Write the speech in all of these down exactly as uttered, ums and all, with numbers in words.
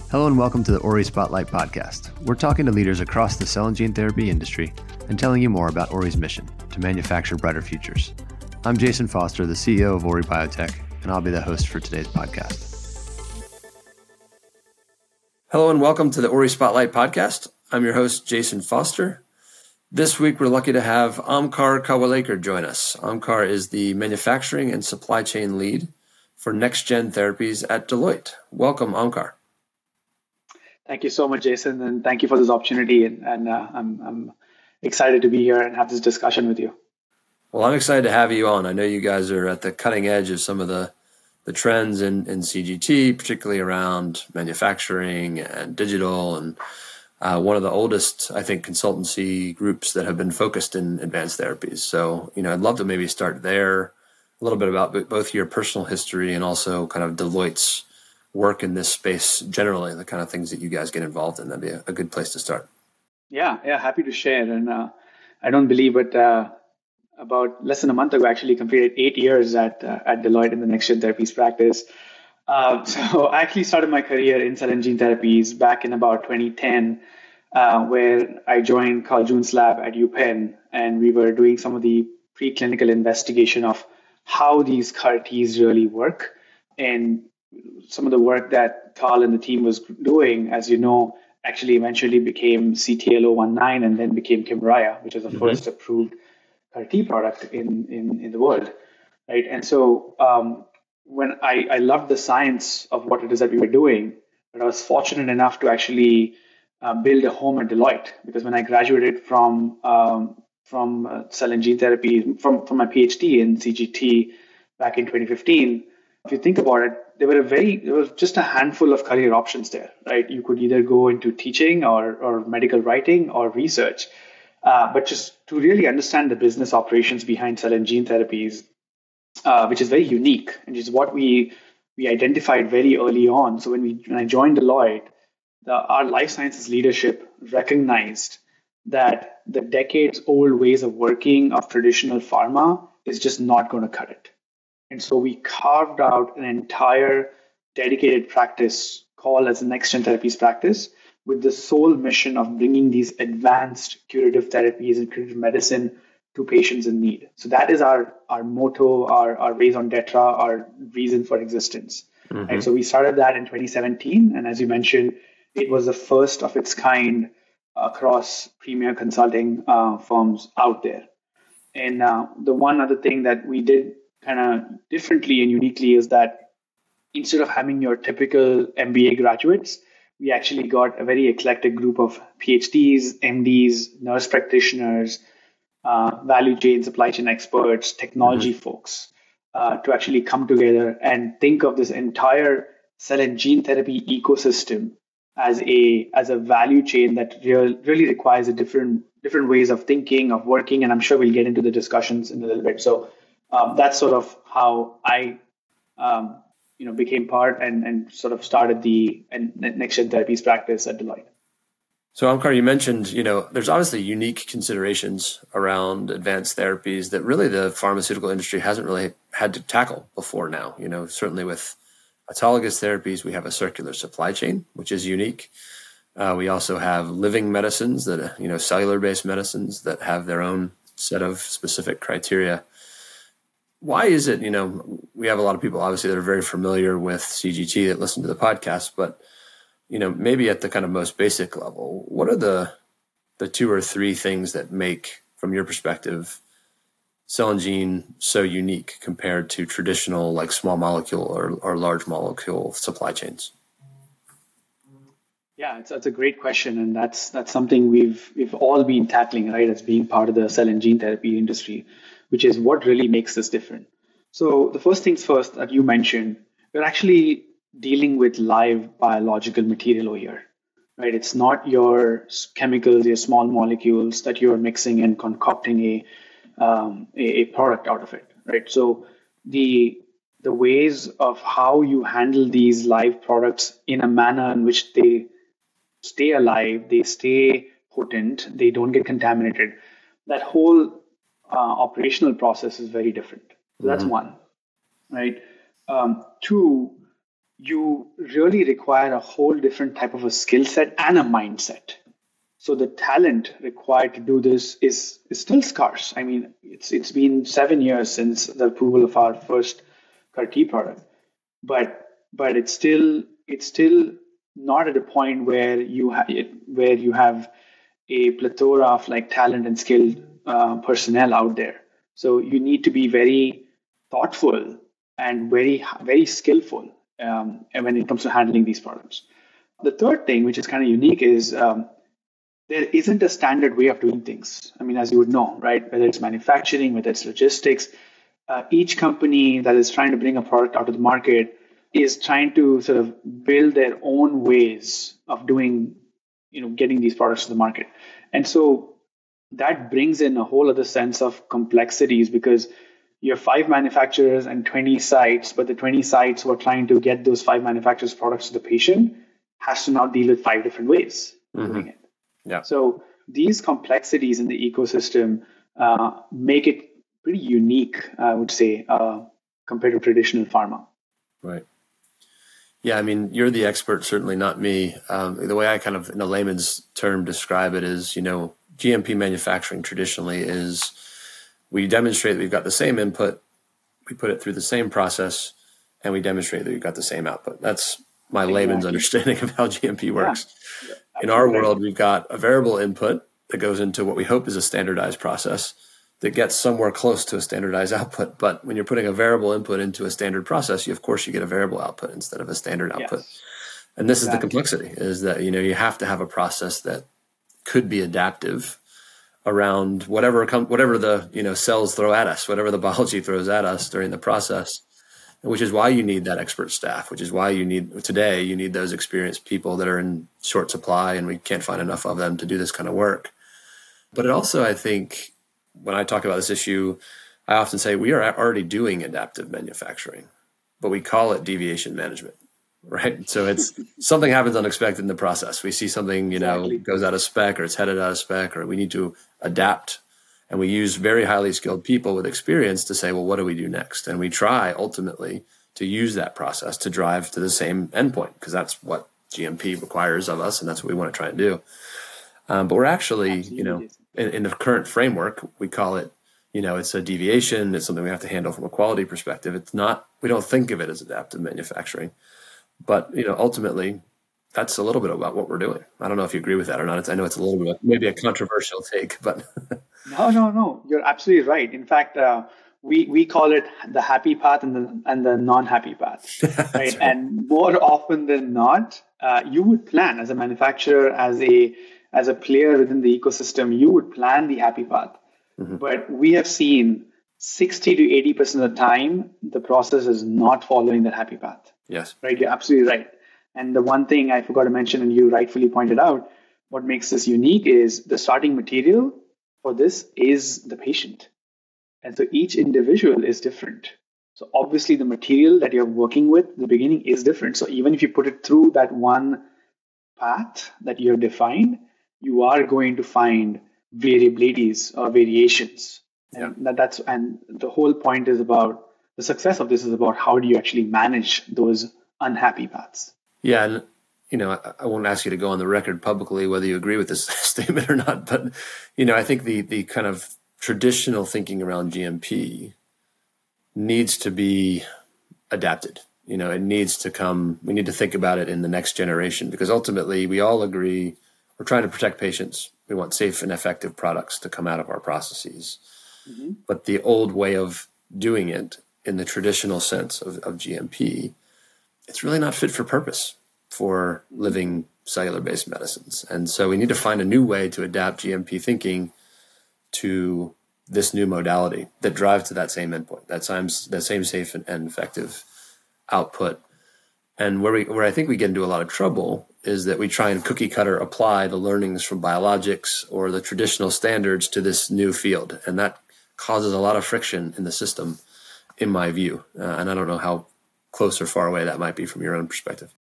Hello and welcome to the Ori Spotlight podcast. We're talking to leaders across the cell and gene therapy industry and telling you more about Ori's mission to manufacture brighter futures. I'm Jason Foster, the C E O of Ori Biotech, and I'll be the host for today's podcast. Hello and welcome to the Ori Spotlight podcast. I'm your host, Jason Foster. This week, we're lucky to have Omkar Kawalekar join us. Omkar is the manufacturing and supply chain lead for next-gen therapies at Deloitte. Welcome, Omkar. Thank you so much, Jason, and thank you for this opportunity. And, and uh, I'm, I'm excited to be here and have this discussion with you. Well, I'm excited to have you on. I know you guys are at the cutting edge of some of the, the trends in, in C G T, particularly around manufacturing and digital, and uh, one of the oldest, I think, consultancy groups that have been focused in advanced therapies. So, you know, I'd love to maybe start there, a little bit about both your personal history and also kind of Deloitte's work in this space generally, the kind of things that you guys get involved in. That'd be a, a good place to start. Yeah, yeah, happy to share. And uh, I don't believe it, uh, about less than a month ago, I actually completed eight years at uh, at Deloitte in the next-gen therapies practice. Uh, so I actually started my career in cell and gene therapies back in about twenty ten, uh, where I joined Carl June's lab at UPenn, and we were doing some of the preclinical investigation of how these C A R Ts really work. And some of the work that Carl and the team was doing, as you know, actually eventually became C T L zero one nine and then became Kymriah, which is the mm-hmm. first approved C A R T product in, in, in the world, right? And so um, when I, I loved the science of what it is that we were doing, but I was fortunate enough to actually uh, build a home at Deloitte, because when I graduated from um, from uh, cell and gene therapy, from, from my PhD in C G T back in twenty fifteen, if you think about it, there were a very there was just a handful of career options there, right? You could either go into teaching or or medical writing or research, uh, but just to really understand the business operations behind cell and gene therapies, uh, which is very unique, and is what we we identified very early on. So when we when I joined Deloitte, the, our life sciences leadership recognized that the decades-old ways of working of traditional pharma is just not going to cut it. And so we carved out an entire dedicated practice called as the next-gen therapies practice, with the sole mission of bringing these advanced curative therapies and curative medicine to patients in need. So that is our, our motto, our, our raison d'etre, our reason for existence. Mm-hmm. And so we started that in twenty seventeen. And as you mentioned, it was the first of its kind across premier consulting uh, firms out there. And uh, the one other thing that we did kind of differently and uniquely is that instead of having your typical M B A graduates, we actually got a very eclectic group of PhDs, M Ds, nurse practitioners, uh, value chain, supply chain experts, technology mm-hmm. folks uh, to actually come together and think of this entire cell and gene therapy ecosystem as a as a value chain that real, really requires a different different ways of thinking, of working, and I'm sure we'll get into the discussions in a little bit. So Um, that's sort of how I, um, you know, became part and, and sort of started the next-gen therapies practice at Deloitte. So, Omkar, you mentioned, you know, there's obviously unique considerations around advanced therapies that really the pharmaceutical industry hasn't really had to tackle before now. You know, certainly with autologous therapies, we have a circular supply chain, which is unique. Uh, we also have living medicines that, you know, cellular-based medicines that have their own set of specific criteria. Why is it, you know, we have a lot of people obviously that are very familiar with C G T that listen to the podcast, but, you know, maybe at the kind of most basic level, what are the the two or three things that make, from your perspective, cell and gene so unique compared to traditional like small molecule or, or large molecule supply chains? Yeah, it's, it's a great question. And that's that's something we've we've all been tackling, right, as being part of the cell and gene therapy industry, which is what really makes this different. So the first things first that you mentioned, we're actually dealing with live biological material over here, right? It's not your chemicals, your small molecules that you're mixing and concocting a, um, a, a product out of it, right? So the the ways of how you handle these live products in a manner in which they stay alive, they stay potent, they don't get contaminated, that whole Uh, operational process is very different. So that's mm-hmm. one, right? Um, two, you really require a whole different type of a skill set and a mindset. So the talent required to do this is, is still scarce. I mean, it's it's been seven years since the approval of our first C A R T product, but but it's still it's still not at a point where you ha- where you have a plethora of like talent and skilled uh, personnel out there. So you need to be very thoughtful and very very skillful um, when it comes to handling these problems. The third thing, which is kind of unique, is um, there isn't a standard way of doing things. I mean, as you would know, right? Whether it's manufacturing, whether it's logistics, uh, each company that is trying to bring a product out to the market is trying to sort of build their own ways of doing, you know, getting these products to the market. And so that brings in a whole other sense of complexities because you have five manufacturers and twenty sites, but the twenty sites who are trying to get those five manufacturers' products to the patient has to now deal with five different ways of Mm-hmm. doing it. Yeah. So these complexities in the ecosystem uh, make it pretty unique, I would say, uh, compared to traditional pharma. Right. Yeah, I mean, you're the expert, certainly not me. Um, the way I kind of, in a layman's term, describe it is, you know, G M P manufacturing traditionally is we demonstrate that we've got the same input, we put it through the same process, and we demonstrate that we've got the same output. That's my exactly. layman's understanding of how G M P works. Yeah. In our world, we've got a variable input that goes into what we hope is a standardized process that gets somewhere close to a standardized output. But when you're putting a variable input into a standard process, you, of course, you get a variable output instead of a standard output. Yes. And this exactly. is the complexity, is that, you know, you have to have a process that could be adaptive around whatever whatever the, you know, cells throw at us, whatever the biology throws at us during the process. Which is why you need that expert staff, which is why you need, today, you need those experienced people that are in short supply and we can't find enough of them to do this kind of work. But it also, I think, when I talk about this issue, I often say we are already doing adaptive manufacturing, but we call it deviation management, right? So it's something happens unexpected in the process. We see something, you know, exactly. goes out of spec or it's headed out of spec, or we need to adapt. And we use very highly skilled people with experience to say, well, what do we do next? And we try ultimately to use that process to drive to the same endpoint, because that's what G M P requires of us, and that's what we want to try and do. Um, but we're actually, Absolutely. you know, in, in the current framework, we call it, you know, it's a deviation. It's something we have to handle from a quality perspective. It's not, we don't think of it as adaptive manufacturing. But, you know, ultimately, that's a little bit about what we're doing. I don't know if you agree with that or not. It's, I know it's a little bit, maybe a controversial take, but... No, no, no. You're absolutely right. In fact, uh, we we call it the happy path and the and the non-happy path, right? right? And more often than not, uh, you would plan as a manufacturer, as a as a player within the ecosystem, you would plan the happy path. Mm-hmm. But we have seen sixty to eighty percent of the time, the process is not following that happy path. Yes. Right. You're absolutely right. And the one thing I forgot to mention, and you rightfully pointed out, what makes this unique is the starting material for this is the patient. And so each individual is different. So obviously the material that you're working with in the beginning is different. So even if you put it through that one path that you have defined, you are going to find variabilities or variations. Yeah. And that, that's and the whole point is about the success of this is about how do you actually manage those unhappy paths. Yeah, and you know, I, I won't ask you to go on the record publicly whether you agree with this statement or not, but you know, I think the the kind of traditional thinking around G M P needs to be adapted. You know, it needs to come, we need to think about it in the next generation, because ultimately we all agree we're trying to protect patients. We want safe and effective products to come out of our processes. Mm-hmm. But the old way of doing it in the traditional sense of, of G M P, it's really not fit for purpose for living cellular-based medicines. And so we need to find a new way to adapt G M P thinking to this new modality that drives to that same endpoint, that same, that same safe and, and effective output. And where we, where I think we get into a lot of trouble is that we try and cookie cutter apply the learnings from biologics or the traditional standards to this new field. And that causes a lot of friction in the system, in my view. Uh, and I don't know how close or far away that might be from your own perspective.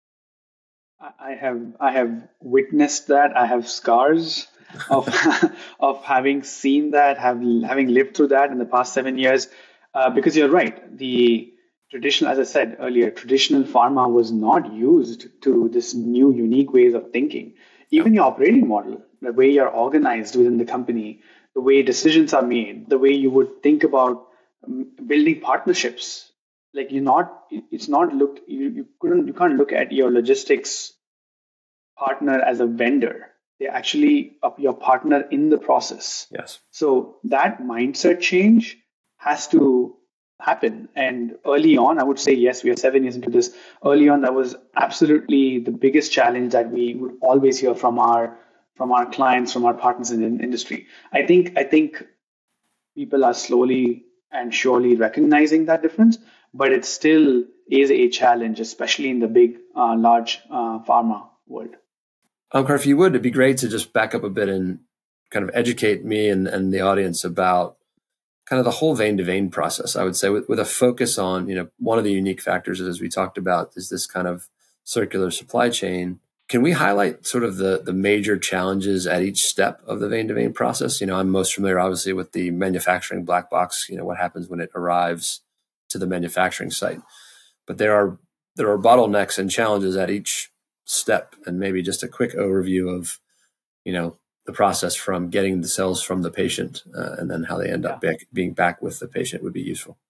I have I have witnessed that. I have scars of of having seen that, have having lived through that in the past seven years. Uh, because you're right, the traditional, as I said earlier, traditional pharma was not used to this new, unique ways of thinking. Even your operating model, the way you're organized within the company, the way decisions are made, the way you would think about um, building partnerships. Like you're not, it's not looked, you, you couldn't, you can't look at your logistics partner as a vendor. They're actually your partner in the process. Yes. So that mindset change has to happen. And early on, I would say, yes, we are seven years into this. Early on, that was absolutely the biggest challenge that we would always hear from our from our clients, from our partners in the industry. I think I think people are slowly and surely recognizing that difference, but it still is a challenge, especially in the big, uh, large uh, pharma world. Omkar, if you would, it'd be great to just back up a bit and kind of educate me and, and the audience about kind of the whole vein to vein process. I would say with, with a focus on, you know, one of the unique factors, as we talked about, is this kind of circular supply chain. Can we highlight sort of the, the major challenges at each step of the vein to vein process? You know, I'm most familiar, obviously, with the manufacturing black box, you know, what happens when it arrives to the manufacturing site. But there are, there are bottlenecks and challenges at each step, and maybe just a quick overview of, you know, the process from getting the cells from the patient uh, and then how they end yeah. up back, being back with the patient would be useful.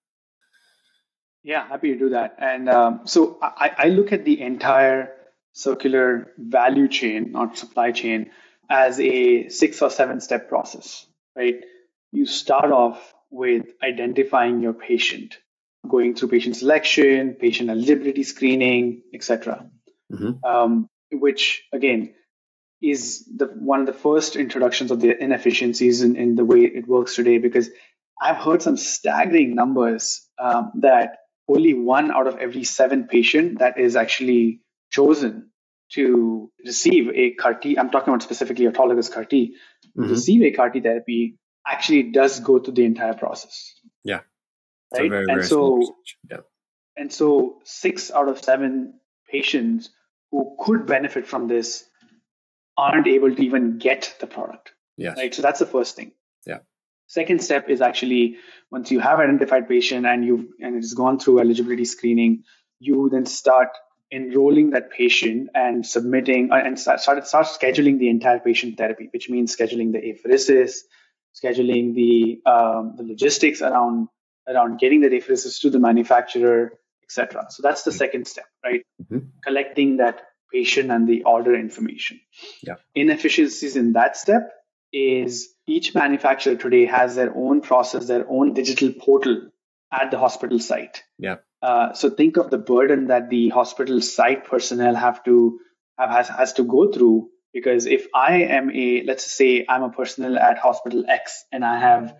Yeah, happy to do that. And um, so I, I look at the entire circular value chain, not supply chain, as a six or seven step process, right? You start off with identifying your patient, going through patient selection, patient eligibility screening, et cetera. Mm-hmm. Um, which again is the one of the first introductions of the inefficiencies in, in the way it works today, because I've heard some staggering numbers um, that only one out of every seven patient that is actually chosen to receive a C A R T, I'm talking about specifically autologous C A R T, mm-hmm. receive a C A R T therapy actually does go through the entire process. Yeah. Right. Very, and very so, yeah. and so six out of seven patients who could benefit from this aren't able to even get the product. Yes. Right. So that's the first thing. Yeah. Second step is actually once you have identified patient and you've and it's gone through eligibility screening, you then start enrolling that patient and submitting and start start, start scheduling the entire patient therapy, which means scheduling the apheresis, scheduling the um, the logistics around around getting the apheresis to the manufacturer, et cetera. So that's the second step, right? Mm-hmm. Collecting that patient and the order information. Yeah. Inefficiencies in that step is each manufacturer today has their own process, their own digital portal at the hospital site. Yeah. Uh, so think of the burden that the hospital site personnel have to have has, has to go through, because if I am a, let's say I'm a personnel at hospital X and I have,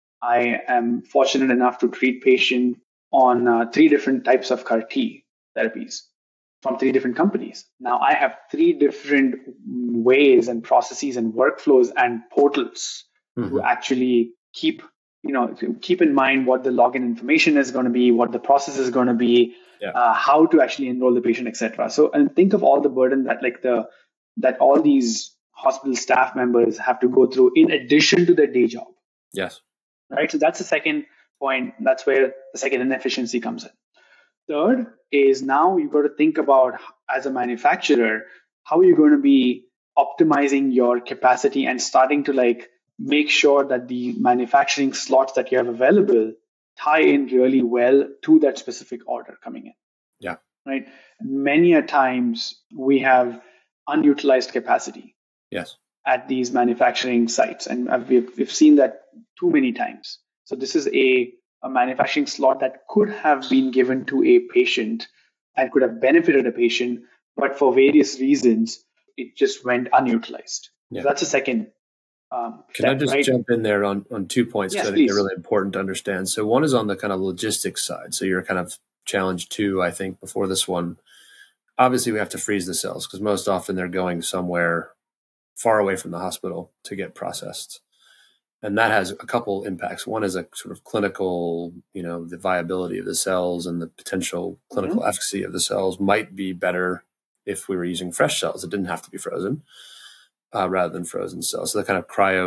I am fortunate enough to treat patient on uh, three different types of C A R T therapies from three different companies. Now I have three different ways and processes and workflows and portals mm-hmm. to actually keep, you know, keep in mind what the login information is going to be, what the process is going to be, yeah. uh, how to actually enroll the patient, et cetera. So, and think of all the burden that like the, that all these hospital staff members have to go through in addition to their day job. Yes. Right. So that's the second point. That's where the second inefficiency comes in. Third is now you've got to think about, as a manufacturer, how are you going to be optimizing your capacity and starting to like make sure that the manufacturing slots that you have available tie in really well to that specific order coming in. Yeah. Right. Many a times we have unutilized capacity. Yes. At these manufacturing sites, and we've, we've seen that too many times. So this is a a manufacturing slot that could have been given to a patient and could have benefited a patient, but for various reasons, it just went unutilized. Yeah. So that's the second. Um, Can step, I just right? jump in there on, on two points? Yes, that I think please. They're really important to understand. So one is on the kind of logistics side. So you're kind of challenge two, I think, before this one. Obviously, we have to freeze the cells because most often they're going somewhere far away from the hospital to get processed. And that has a couple impacts. One is a sort of clinical, you know, the viability of the cells and the potential clinical mm-hmm. efficacy of the cells might be better if we were using fresh cells. It didn't have to be frozen uh, rather than frozen cells. So the kind of cryo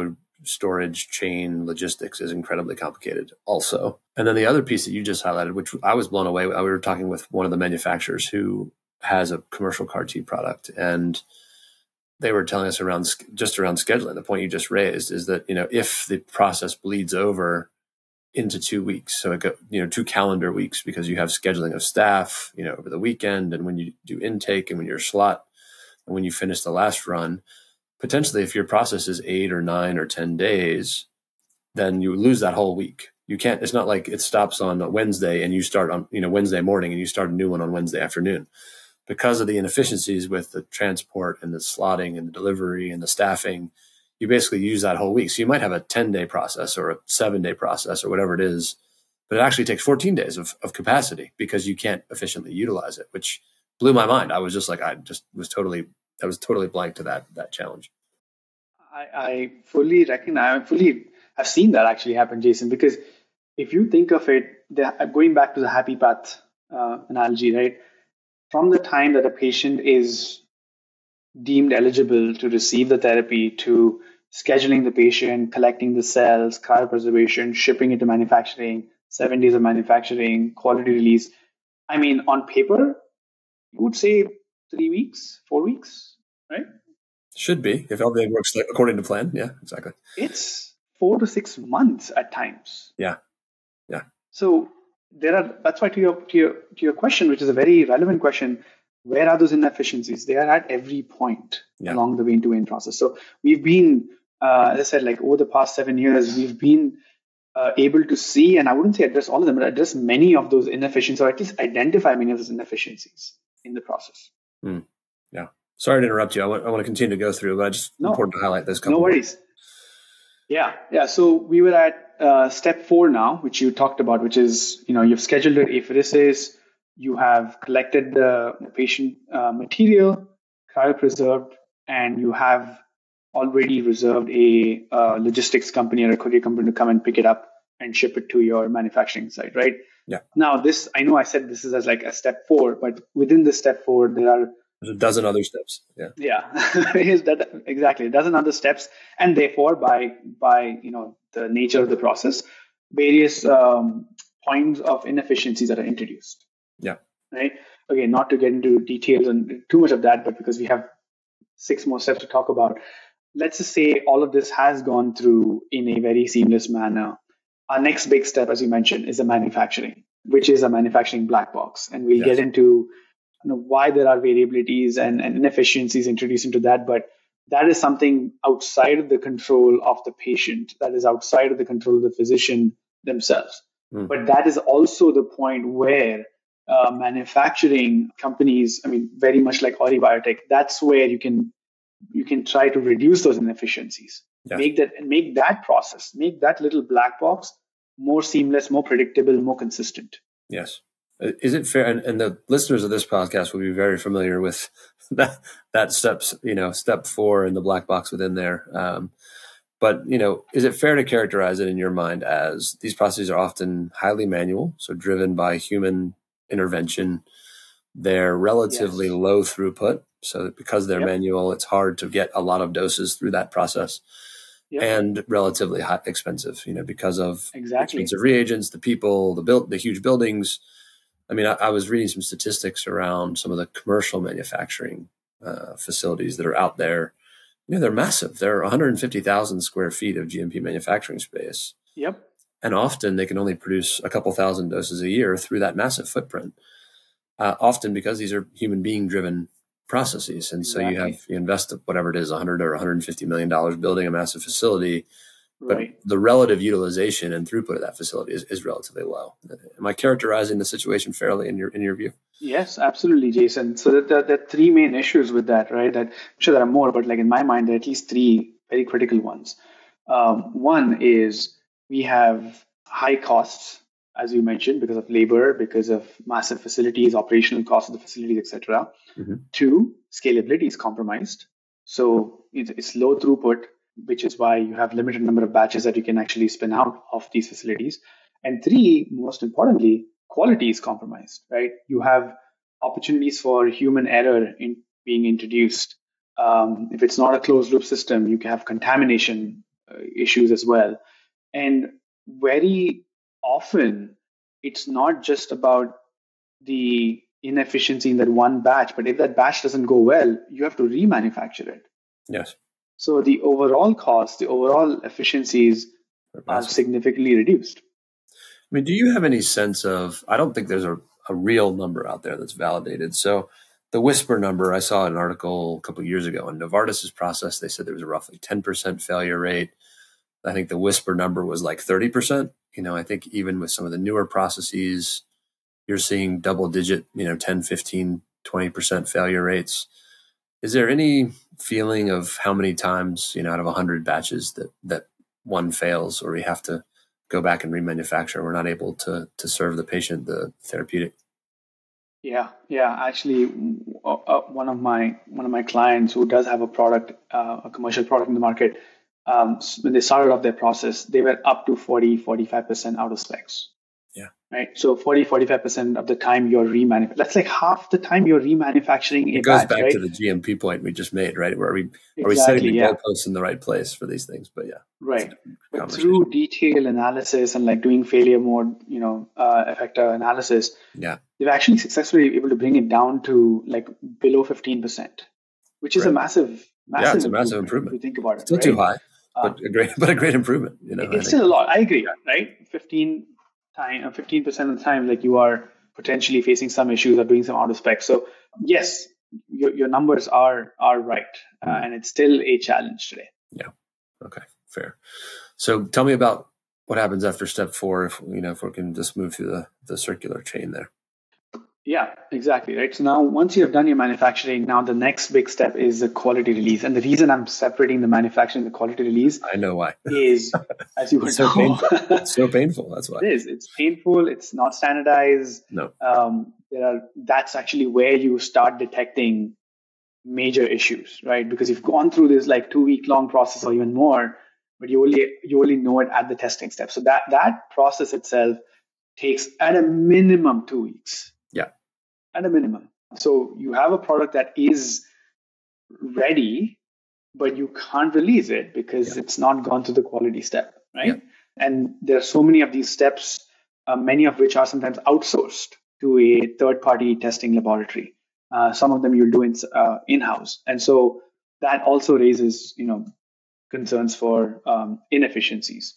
storage, chain, logistics is incredibly complicated also. And then the other piece that you just highlighted, which I was blown away with, we were talking with one of the manufacturers who has a commercial C A R T product, and they were telling us around just around scheduling. The point you just raised is that, you know, if the process bleeds over into two weeks, so it go, you know, two calendar weeks, because you have scheduling of staff, you know, over the weekend, and when you do intake and when you're slot, and when you finish the last run, potentially if your process is eight or nine or ten days, then you lose that whole week. You can't, it's not like it stops on a Wednesday and you start on, you know, Wednesday morning and you start a new one on Wednesday afternoon. Because of the inefficiencies with the transport and the slotting and the delivery and the staffing, you basically use that whole week. So you might have a ten-day process or a seven-day process or whatever it is, but it actually takes fourteen days of, of capacity because you can't efficiently utilize it, which blew my mind. I was just like, I just was totally, I was totally blank to that that challenge. I, I fully recognize, I fully have seen that actually happen, Jason, because if you think of it, the, going back to the happy path uh, analogy, right? From the time that a patient is deemed eligible to receive the therapy, to scheduling the patient, collecting the cells, cryopreservation, shipping it to manufacturing, seven days of manufacturing, quality release. I mean, on paper, you would say three weeks, four weeks, right? Should be, if everything works according to plan. Yeah, exactly. It's four to six months at times. Yeah, yeah. So there are. That's why to your to your to your question, which is a very relevant question. Where are those inefficiencies? They are at every point yeah. along the vein-to-vein process. So we've been, uh, as I said, like over the past seven years, we've been uh, able to see, and I wouldn't say address all of them, but address many of those inefficiencies, or at least identify many of those inefficiencies in the process. Mm. Yeah. Sorry to interrupt you. I want, I want to continue to go through, but I just no, important to highlight this couple. No worries. Yeah. Yeah. So we were at uh, step four now, which you talked about, which is, you know, you've scheduled your apheresis. You have collected the patient uh, material, cryopreserved, and you have already reserved a uh, logistics company or a courier company to come and pick it up and ship it to your manufacturing site, right? Yeah. Now, this, I know I said this is as like a step four, but within the step four, there are There's a dozen other steps. Yeah. Yeah, that, exactly. A dozen other steps. And therefore, by, by, you know, the nature of the process, various um, points of inefficiencies that are introduced. Yeah. Right. Okay. Not to get into details and too much of that, but because we have six more steps to talk about, let's just say all of this has gone through in a very seamless manner. Our next big step, as you mentioned, is the manufacturing, which is a manufacturing black box. And we'll yes. get into you know, why there are variabilities and, and inefficiencies introduced into that. But that is something outside of the control of the patient. That is outside of the control of the physician themselves. Mm. But that is also the point where Uh, manufacturing companies, I mean, very much like Ori Biotech, that's where you can you can try to reduce those inefficiencies, yeah. make that and make that process, make that little black box more seamless, more predictable, more consistent. Yes. Is it fair? And, and the listeners of this podcast will be very familiar with that, that steps, you know, step four and the black box within there. Um, but, you know, is it fair to characterize it in your mind as these processes are often highly manual, so driven by human intervention? They're relatively yes. low throughput. So because they're yep. manual, it's hard to get a lot of doses through that process yep. and relatively high, expensive, you know, because of exactly. expensive reagents, the people, the build, the huge buildings. I mean, I, I was reading some statistics around some of the commercial manufacturing uh, facilities that are out there. You know, they're massive. They're one hundred fifty thousand square feet of G M P manufacturing space. Yep. And often they can only produce a couple thousand doses a year through that massive footprint, uh, often because these are human being driven processes. And so exactly. you have, you invest whatever it is, one hundred or one hundred fifty million dollars building a massive facility, but right. the relative utilization and throughput of that facility is, is relatively low. Am I characterizing the situation fairly in your, in your view? Yes, absolutely, Jason. So there, there are three main issues with that, right? That, I'm sure there are more, but like in my mind, there are at least three very critical ones. Um, one is, we have high costs, as you mentioned, because of labor, because of massive facilities, operational costs of the facilities, et cetera. Mm-hmm. Two, scalability is compromised. So it's, it's low throughput, which is why you have limited number of batches that you can actually spin out of these facilities. And three, most importantly, quality is compromised, right? You have opportunities for human error in being introduced. Um, if it's not a closed loop system, you can have contamination issues as well. And very often, it's not just about the inefficiency in that one batch, but if that batch doesn't go well, you have to remanufacture it. Yes. So the overall cost, the overall efficiencies are significantly reduced. I mean, do you have any sense of, I don't think there's a, a real number out there that's validated. So the whisper number, I saw an article a couple of years ago on Novartis's process. They said there was a roughly ten percent failure rate. I think the whisper number was like thirty percent. You know, I think even with some of the newer processes, you're seeing double digit, you know, ten, fifteen, twenty percent failure rates. Is there any feeling of how many times, you know, out of one hundred batches that, that one fails, or we have to go back and remanufacture? We're not able to to serve the patient the therapeutic. Yeah, yeah. Actually, uh, one of my one of my clients who does have a product, uh, a commercial product in the market, um, when they started off their process, they were up to forty, forty-five percent out of specs. Yeah. Right. So forty, forty-five percent of the time you're remanufacturing. That's like half the time you're remanufacturing. It a goes batch, back right? to the G M P point we just made, right? Where are we Exactly, are we setting the yeah. goalposts in the right place for these things? But yeah. Right. But through detailed analysis and like doing failure mode, you know, uh, effector analysis, yeah, they've actually successfully able to bring it down to like below fifteen percent, which is right. a massive, massive yeah, it's a improvement, massive improvement. If you think about it. Still right? too high, but uh, a great, but a great improvement. You know, it's still a lot. I agree. Right. fifteen time, fifteen percent of the time, like you are potentially facing some issues or doing some out of spec. So yes, your, your numbers are, are right. Uh, mm. And it's still a challenge today. Yeah. Okay. Fair. So tell me about what happens after step four, if you know, if we can just move through the, the circular chain there. Yeah, exactly. Right. So now once you have done your manufacturing, now the next big step is the quality release. And the reason I'm separating the manufacturing and the quality release, I know why, is as you were it's so told, painful. It's so painful. That's why it is. It's painful. It's not standardized. No. Um, there are. That's actually where you start detecting major issues, right? Because you've gone through this like two week long process or even more, but you only you only know it at the testing step. So that that process itself takes at a minimum two weeks. Yeah. At a minimum. So you have a product that is ready, but you can't release it because yeah. it's not gone through the quality step, right? Yeah. And there are so many of these steps, uh, many of which are sometimes outsourced to a third-party testing laboratory. Uh, some of them you'll do in, uh, in-house. And so that also raises, you know, concerns for um, inefficiencies.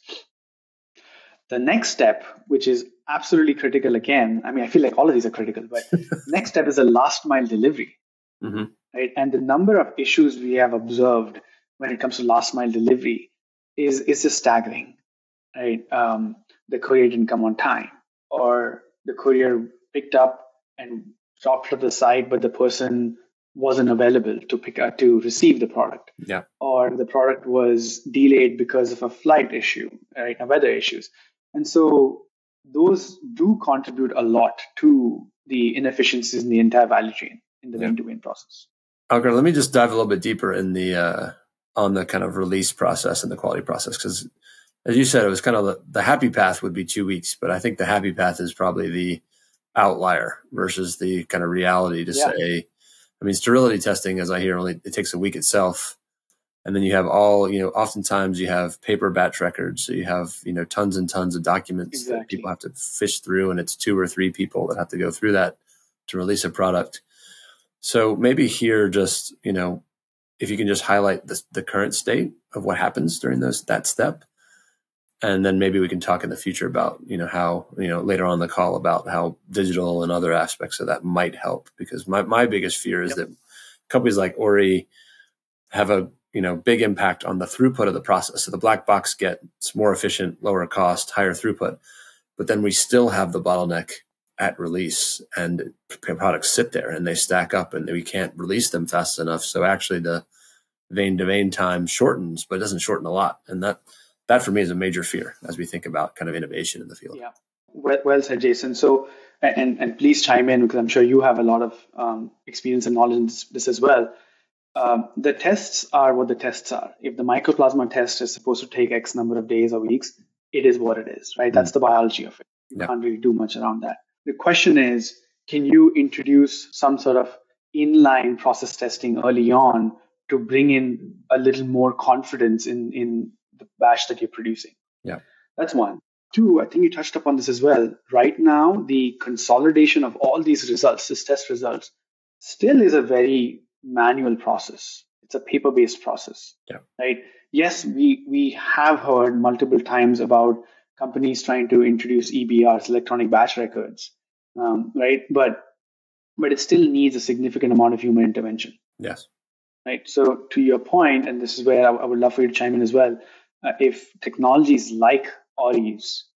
The next step, which is absolutely critical again, I mean, I feel like all of these are critical, but next step is a last mile delivery, mm-hmm. right? And the number of issues we have observed when it comes to last mile delivery is, is just staggering, right? Um, the courier didn't come on time, or the courier picked up and dropped to the side, but the person wasn't available to pick up to receive the product. Yeah. Or the product was delayed because of a flight issue, right? Or weather issues. And so those do contribute a lot to the inefficiencies in the entire value chain in the yeah. vein-to-vein process. Okay, let me just dive a little bit deeper in the uh, on the kind of release process and the quality process, because as you said, it was kind of the, the happy path would be two weeks, but I think the happy path is probably the outlier versus the kind of reality to yeah. say, I mean, sterility testing, as I hear, only it takes a week itself. And then you have all, you know, oftentimes you have paper batch records. So you have, you know, tons and tons of documents exactly. that people have to fish through, and it's two or three people that have to go through that to release a product. So maybe here, just, you know, if you can just highlight the, the current state of what happens during those that step. And then maybe we can talk in the future about, you know, how, you know, later on in the call about how digital and other aspects of that might help. Because my, my biggest fear is yep. that companies like Ori have a, you know, big impact on the throughput of the process. So the black box gets more efficient, lower cost, higher throughput, but then we still have the bottleneck at release, and products sit there and they stack up and we can't release them fast enough. So actually the vein to vein time shortens, but it doesn't shorten a lot. And that, that for me is a major fear as we think about kind of innovation in the field. Yeah. Well, well said, Jason. So, and, and please chime in, because I'm sure you have a lot of um, experience and knowledge in this, this as well. Um, the tests are what the tests are. If the mycoplasma test is supposed to take X number of days or weeks, it is what it is, right? Mm-hmm. That's the biology of it. You yeah. can't really do much around that. The question is, can you introduce some sort of inline process testing early on to bring in a little more confidence in, in the batch that you're producing. Yeah. That's one. Two, I think you touched upon this as well. Right now, the consolidation of all these results, these test results, still is a very manual process. It's a paper-based process. Yeah. Right? Yes, we we have heard multiple times about companies trying to introduce E B Rs, electronic batch records, um, right? But but it still needs a significant amount of human intervention. Yes. Right. So to your point, and this is where I, I would love for you to chime in as well, uh, if technologies like Auris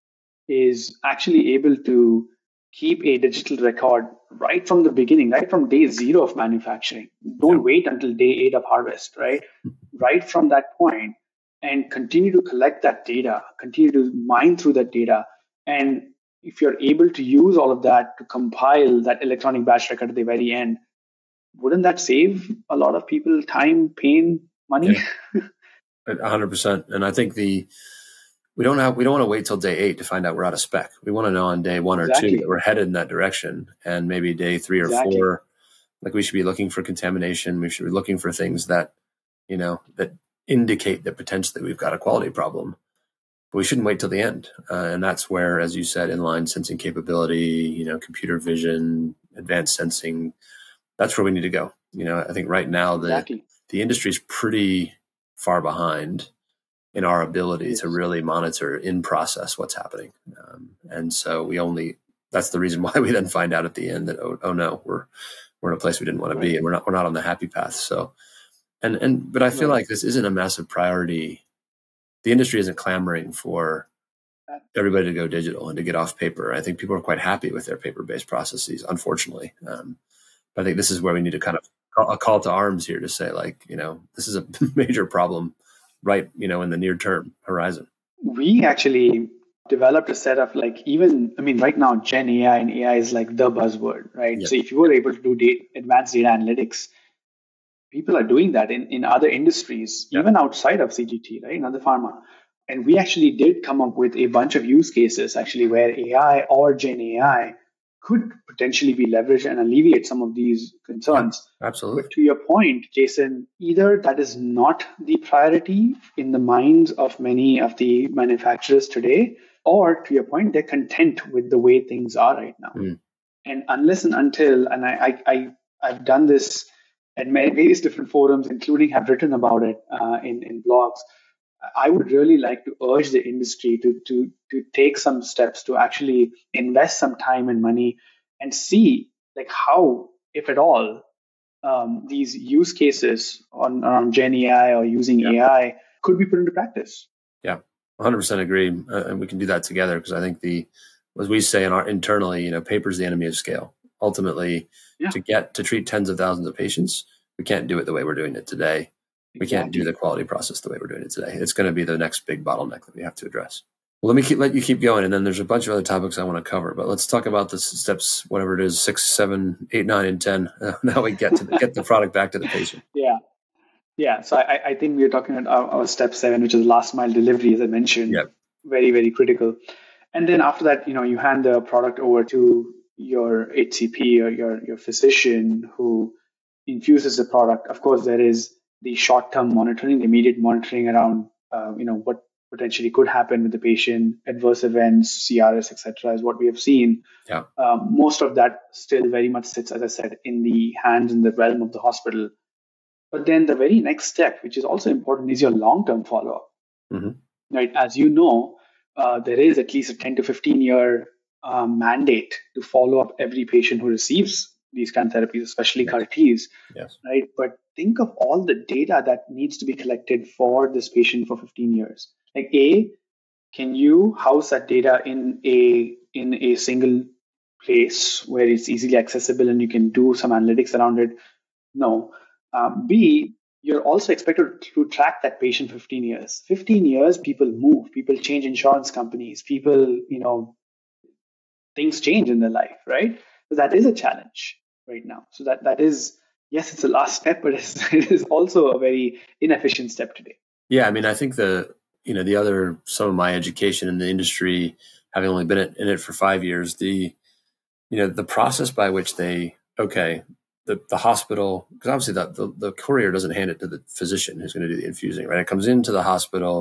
is actually able to keep a digital record right from the beginning, right from day zero of manufacturing. Don't Yeah. wait until day eight of harvest, right? Right from that point, and continue to collect that data, continue to mine through that data. And if you're able to use all of that to compile that electronic batch record at the very end, wouldn't that save a lot of people time, pain, money? Yeah. A hundred percent. And I think the, we don't have, we don't want to wait till day eight to find out we're out of spec. We want to know on day one Exactly. or two that we're headed in that direction. And maybe day three or Exactly. four, like we should be looking for contamination. We should be looking for things that, you know, that indicate that potentially we've got a quality problem. But we shouldn't wait till the end. Uh, and that's where, as you said, inline sensing capability, you know, computer vision, advanced sensing, that's where we need to go. You know, I think right now the, Exactly. the industry is pretty far behind in our ability Yes. to really monitor in process what's happening. Um, and so we only, that's the reason why we then find out at the end that, oh, oh no, we're, we're in a place we didn't want to be, and we're not, we're not on the happy path. So, and, and, but I feel Right. like this isn't a massive priority. The industry isn't clamoring for everybody to go digital and to get off paper. I think people are quite happy with their paper-based processes, unfortunately. Um, but I think this is where we need to kind of call, a call to arms here to say, like, you know, this is a major problem, right? You know, in the near term horizon. We actually developed a set of like, even, I mean, right now, Gen A I and A I is like the buzzword, right? Yeah. So if you were able to do data, advanced data analytics, people are doing that in, in other industries, Yeah. even outside of C G T, right? In other pharma. And we actually did come up with a bunch of use cases actually where A I or Gen A I could potentially be leveraged and alleviate some of these concerns. Absolutely. But to your point, Jason, either that is not the priority in the minds of many of the manufacturers today, or to your point, they're content with the way things are right now. Mm. And unless and until, and I, I, I I've done this at many, various different forums, including have written about it uh, in, in blogs, I would really like to urge the industry to, to, to take some steps to actually invest some time and money and see like how, if at all, um, these use cases on around Gen A I or using Yeah. A I could be put into practice. Yeah, one hundred percent agree. Uh, and we can do that together, because I think the, as we say in our internally, you know, paper is the enemy of scale. Ultimately, Yeah. to get to treat tens of thousands of patients, we can't do it the way we're doing it today. We can't do the quality process the way we're doing it today. It's going to be the next big bottleneck that we have to address. Well, let me keep, let you keep going. And then there's a bunch of other topics I want to cover, but let's talk about the steps, whatever it is, six, seven, eight, nine, and ten. Uh, now we get to the, get the product back to the patient. Yeah. Yeah. So I, I think we are talking about our, our step seven, which is last mile delivery, as I mentioned. Yep. Very, very critical. And then after that, you know, you hand the product over to your H C P or your, your physician who infuses the product. Of course, there is the short-term monitoring, the immediate monitoring around, uh, you know, what potentially could happen with the patient, adverse events, C R S, et cetera, is what we have seen. Yeah. Um, most of that still very much sits, as I said, in the hands in the realm of the hospital. But then the very next step, which is also important, is your long-term follow-up. Mm-hmm. Right? As you know, uh, there is at least a ten to fifteen year uh, mandate to follow up every patient who receives these kind of therapies, especially Yes. C A R Ts. Yes. Right? But think of all the data that needs to be collected for this patient for fifteen years. Like, A, can you house that data in a in a single place where it's easily accessible and you can do some analytics around it? No. Um, B, you're also expected to track that patient fifteen years. fifteen years, people move, people change insurance companies, people, you know, things change in their life, right? So that is a challenge right now. So that that is, yes, it's the last step, but it's, it is also a very inefficient step today. Yeah, I mean, I think the, you know, the other, some of my education in the industry, having only been in it for five years, the, you know, the process by which they, okay, the, the hospital, because obviously the, the, the courier doesn't hand it to the physician who's going to do the infusing, right? It comes into the hospital,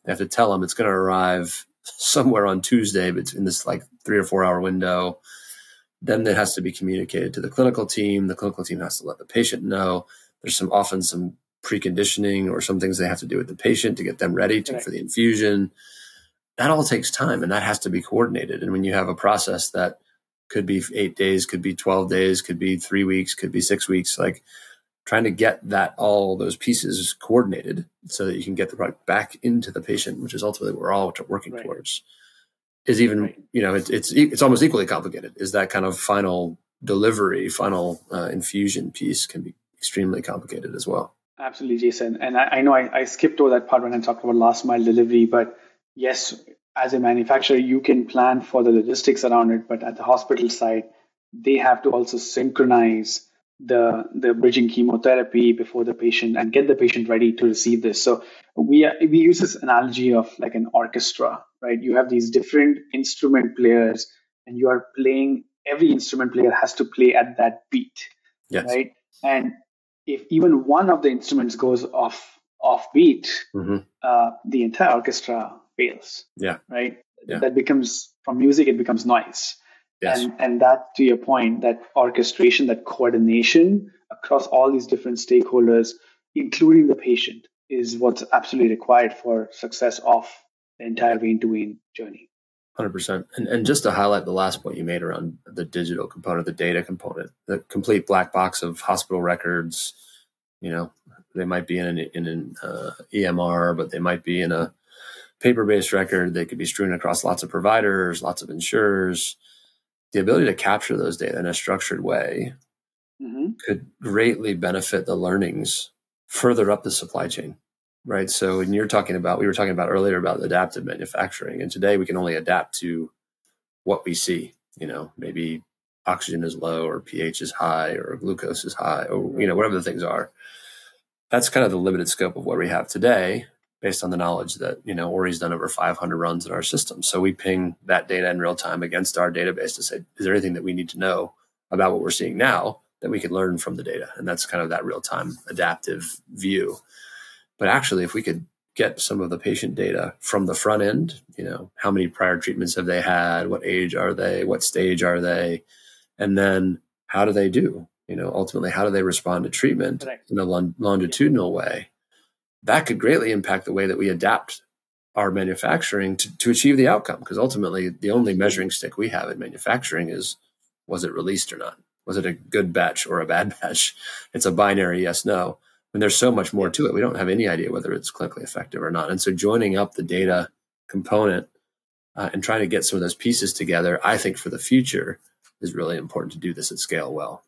They have to tell them it's going to arrive somewhere on Tuesday, but in this like three or four hour window. Then it has to be communicated to the clinical team. The clinical team has to let the patient know. There's some often some preconditioning or some things they have to do with the patient to get them ready to, right. for the infusion. That all takes time, and that has to be coordinated. And when you have a process that could be eight days, could be twelve days, could be three weeks, could be six weeks, like trying to get that, all those pieces coordinated so that you can get the product back into the patient, which is ultimately what we're all working right. towards, is even, right. you know, it, it's, it's almost equally complicated. Is that kind of final delivery, final uh, infusion piece can be extremely complicated as well. Absolutely, Jason. And I, I know I, I skipped over that part when I talked about last mile delivery, but yes, as a manufacturer, you can plan for the logistics around it, but at the hospital side, they have to also synchronize the the bridging chemotherapy before the patient and get the patient ready to receive this. So we we use this analogy of like an orchestra, right? You have these different instrument players, and you are playing. Every instrument player has to play at that beat, yes. right? And if even one of the instruments goes off off beat, mm-hmm. uh, the entire orchestra fails. Yeah. Right. Yeah. That becomes, from music, it becomes noise. Yes. And and that, to your point, that orchestration, that coordination across all these different stakeholders, including the patient, is what's absolutely required for success of the entire vein-to-vein journey. one hundred percent. And and just to highlight the last point you made around the digital component, the data component, the complete black box of hospital records, you know, they might be in an, in an uh, E M R, but they might be in a paper-based record. They could be strewn across lots of providers, lots of insurers. The ability to capture those data in a structured way mm-hmm. could greatly benefit the learnings further up the supply chain, right? So when you're talking about, we were talking about earlier about adaptive manufacturing, and today we can only adapt to what we see. You know, maybe oxygen is low or pH is high or glucose is high or, you know, whatever the things are. That's kind of the limited scope of what we have today, based on the knowledge that, you know, Ori's done over five hundred runs in our system. So we ping that data in real time against our database to say, is there anything that we need to know about what we're seeing now that we can learn from the data? And that's kind of that real time adaptive view. But actually, if we could get some of the patient data from the front end, you know, how many prior treatments have they had? What age are they? What stage are they? And then how do they do? You know, ultimately, how do they respond to treatment right. in a long, longitudinal way? That could greatly impact the way that we adapt our manufacturing to, to achieve the outcome. Because ultimately, the only measuring stick we have in manufacturing is, was it released or not? Was it a good batch or a bad batch? It's a binary yes, no. And there's so much more to it. We don't have any idea whether it's clinically effective or not. And so joining up the data component uh, and trying to get some of those pieces together, I think for the future is really important to do this at scale well.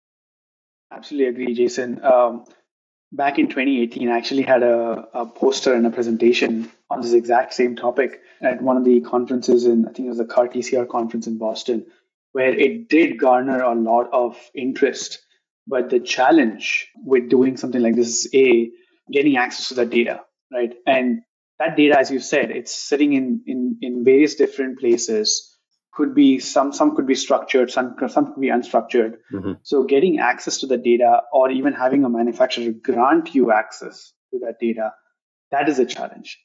Absolutely agree, Jason. Um, Back in twenty eighteen, I actually had a, a poster and a presentation on this exact same topic at one of the conferences in, I think it was the C A R T C R conference in Boston, where it did garner a lot of interest. But the challenge with doing something like this is A, getting access to that data, right? And that data, as you said, it's sitting in, in, in various different places. Could be some, some could be structured, some, some could be unstructured. Mm-hmm. So getting access to the data, or even having a manufacturer grant you access to that data, that is a challenge.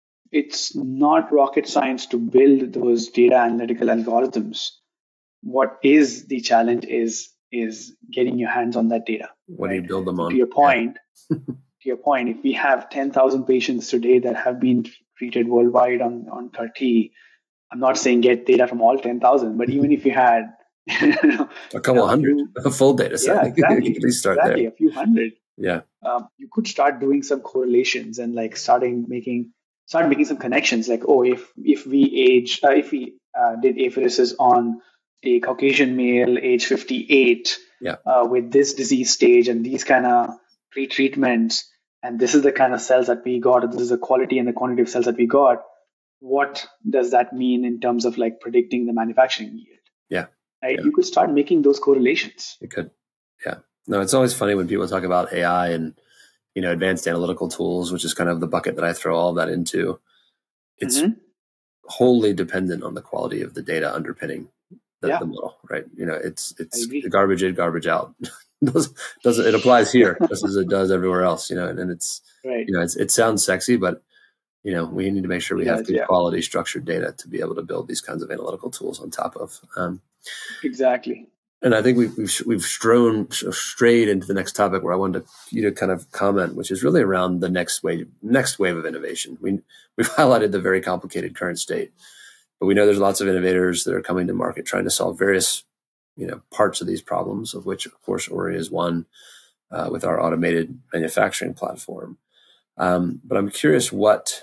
It's not rocket science to build those data analytical algorithms. What is the challenge is, is getting your hands on that data. What right? do you build them on? To your point, yeah. to your point, if we have ten thousand patients today that have been treated worldwide on, on C A R T, I'm not saying get data from all ten thousand, but even if you had you know, a couple a hundred, few, a full data set, yeah, exactly, you can at least start exactly, there. A few hundred. Yeah, um, you could start doing some correlations and like starting making start making some connections. Like, oh, if if we age, uh, if we uh, did apheresis on a Caucasian male, age fifty-eight, yeah, uh, with this disease stage and these kind of pre-treatments, and this is the kind of cells that we got, or this is the quality and the quantity of cells that we got. What does that mean in terms of like predicting the manufacturing yield? Yeah. Right. Yeah. You could start making those correlations. It could. Yeah. No, it's always funny when people talk about A I and, you know, advanced analytical tools, which is kind of the bucket that I throw all of that into. It's mm-hmm. wholly dependent on the quality of the data underpinning the, yeah. the model, right? You know, it's, it's garbage in, garbage out. does, does it applies here just as it does everywhere else, you know, and, and it's, right. you know, it's, it sounds sexy, but you know, we need to make sure we Yes, have good yeah. quality structured data to be able to build these kinds of analytical tools on top of. Um, exactly. And I think we've we've, we've strown, strayed into the next topic where I wanted to, you to kind of comment, which is really around the next wave, next wave of innovation. We we've highlighted the very complicated current state, but we know there's lots of innovators that are coming to market trying to solve various, you know, parts of these problems, of which, of course, Ori is one uh, with our automated manufacturing platform. Um, but I'm curious what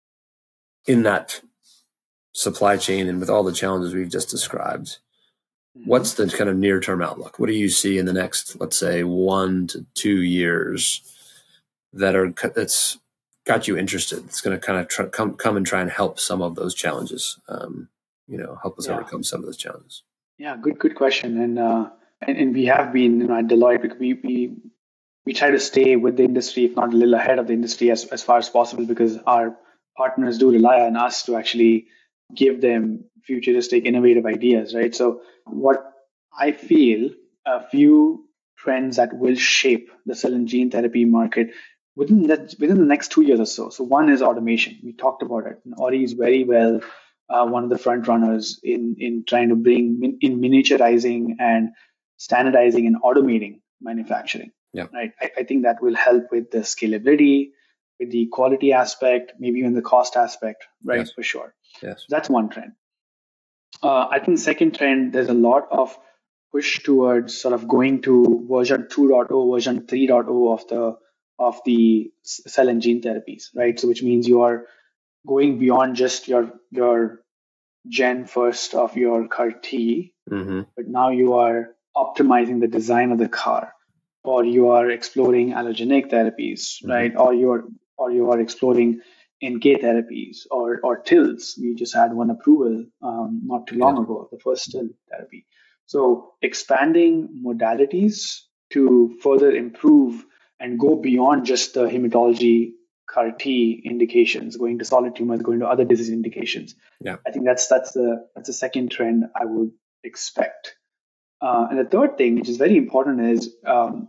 in that supply chain and with all the challenges we've just described, what's the kind of near-term outlook? What do you see in the next, let's say, one to two years that are that's got you interested? It's going to kind of try, come come and try and help some of those challenges. Um, you know, help us Yeah. overcome some of those challenges. Yeah, good good question. And uh, and, and we have been, you know, at Deloitte, we we we try to stay with the industry, if not a little ahead of the industry, as as far as possible, because our partners do rely on us to actually give them futuristic, innovative ideas, right? So what I feel, a few trends that will shape the cell and gene therapy market within that within the next two years or so. So one is automation. We talked about it. And Ori is very well uh, one of the front runners in in trying to bring min, in miniaturizing and standardizing and automating manufacturing. Yeah. Right. I, I think that will help with the scalability, with the quality aspect, maybe even the cost aspect, right? Yes. For sure. Yes. That's one trend. Uh, I think second trend, there's a lot of push towards sort of going to version two point oh, version three point oh of the of the cell and gene therapies, right? So which means you are going beyond just your your gen first of your C A R T, Mm-hmm. but now you are optimizing the design of the C A R, or you are exploring allogeneic therapies, mm-hmm. right? Or you're or you are exploring N K therapies or or TILs. We just had one approval um, not too long yeah. ago, the first TIL therapy. So expanding modalities to further improve and go beyond just the hematology C A R T indications, going to solid tumors, going to other disease indications. Yeah. I think that's that's the that's the second trend I would expect. Uh, and the third thing, which is very important, is um,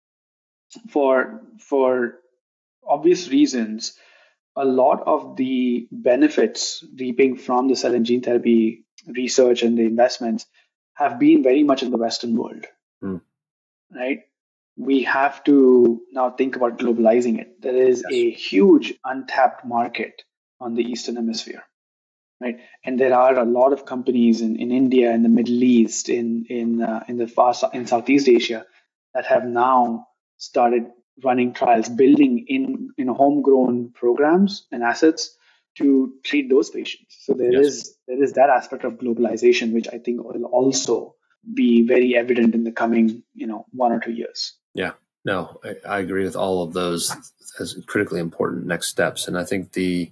for for obvious reasons, a lot of the benefits reaping from the cell and gene therapy research and the investments have been very much in the Western world, mm. right? We have to now think about globalizing it. There is yes. a huge untapped market on the Eastern Hemisphere, right? And there are a lot of companies in, in India, in the Middle East, in in uh, in the far in Southeast Asia that have now started running trials, building in in homegrown programs and assets to treat those patients. So there yes. is there is that aspect of globalization, which I think will also be very evident in the coming, you know, one or two years. Yeah, no, I, I agree with all of those as critically important next steps. And I think the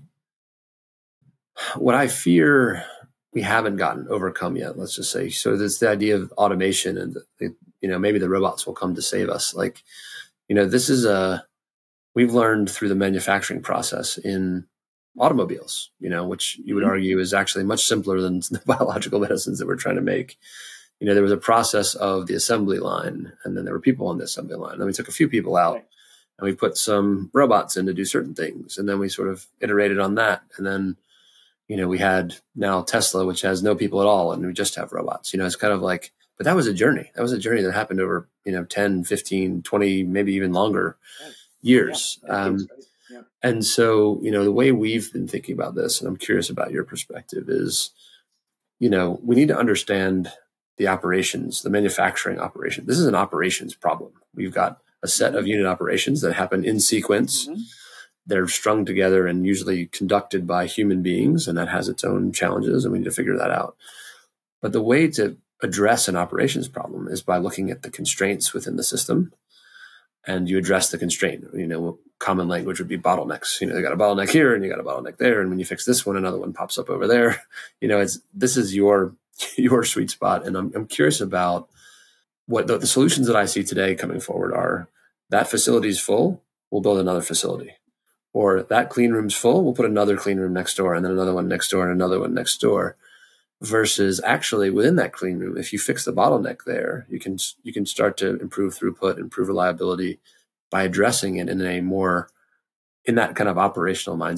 what I fear we haven't gotten overcome yet, let's just say, so there's the idea of automation and the, you know, maybe the robots will come to save us. Like, you know, this is a we've learned through the manufacturing process in automobiles, you know, which you would argue is actually much simpler than the biological medicines that we're trying to make. You know, there was a process of the assembly line, and then there were people on the assembly line. Then we took a few people out, right. and we put some robots in to do certain things. And then we sort of iterated on that. And then, you know, we had now Tesla, which has no people at all, and we just have robots. You know, it's kind of like, but that was a journey. That was a journey that happened over, you know, ten, fifteen, twenty, maybe even longer right. years. Yeah, um, right. yeah. And so, you know, the way we've been thinking about this, and I'm curious about your perspective, is, you know, we need to understand the operations, the manufacturing operation. This is an operations problem. We've got a set of unit operations that happen in sequence. Mm-hmm. They're strung together and usually conducted by human beings, and that has its own challenges, and we need to figure that out. But the way to address an operations problem is by looking at the constraints within the system, and you address the constraint. You know, common language would be bottlenecks. You know, you got a bottleneck here and you got a bottleneck there, and when you fix this one, another one pops up over there. You know, it's this is your your sweet spot, and I'm I'm curious about what the, the solutions that I see today coming forward are. That facility is full, we'll build another facility. Or that clean room's full, we'll put another clean room next door, and then another one next door, and another one next door. Versus actually within that clean room, if you fix the bottleneck there, you can you can start to improve throughput, improve reliability by addressing it in a more in that kind of operational mindset.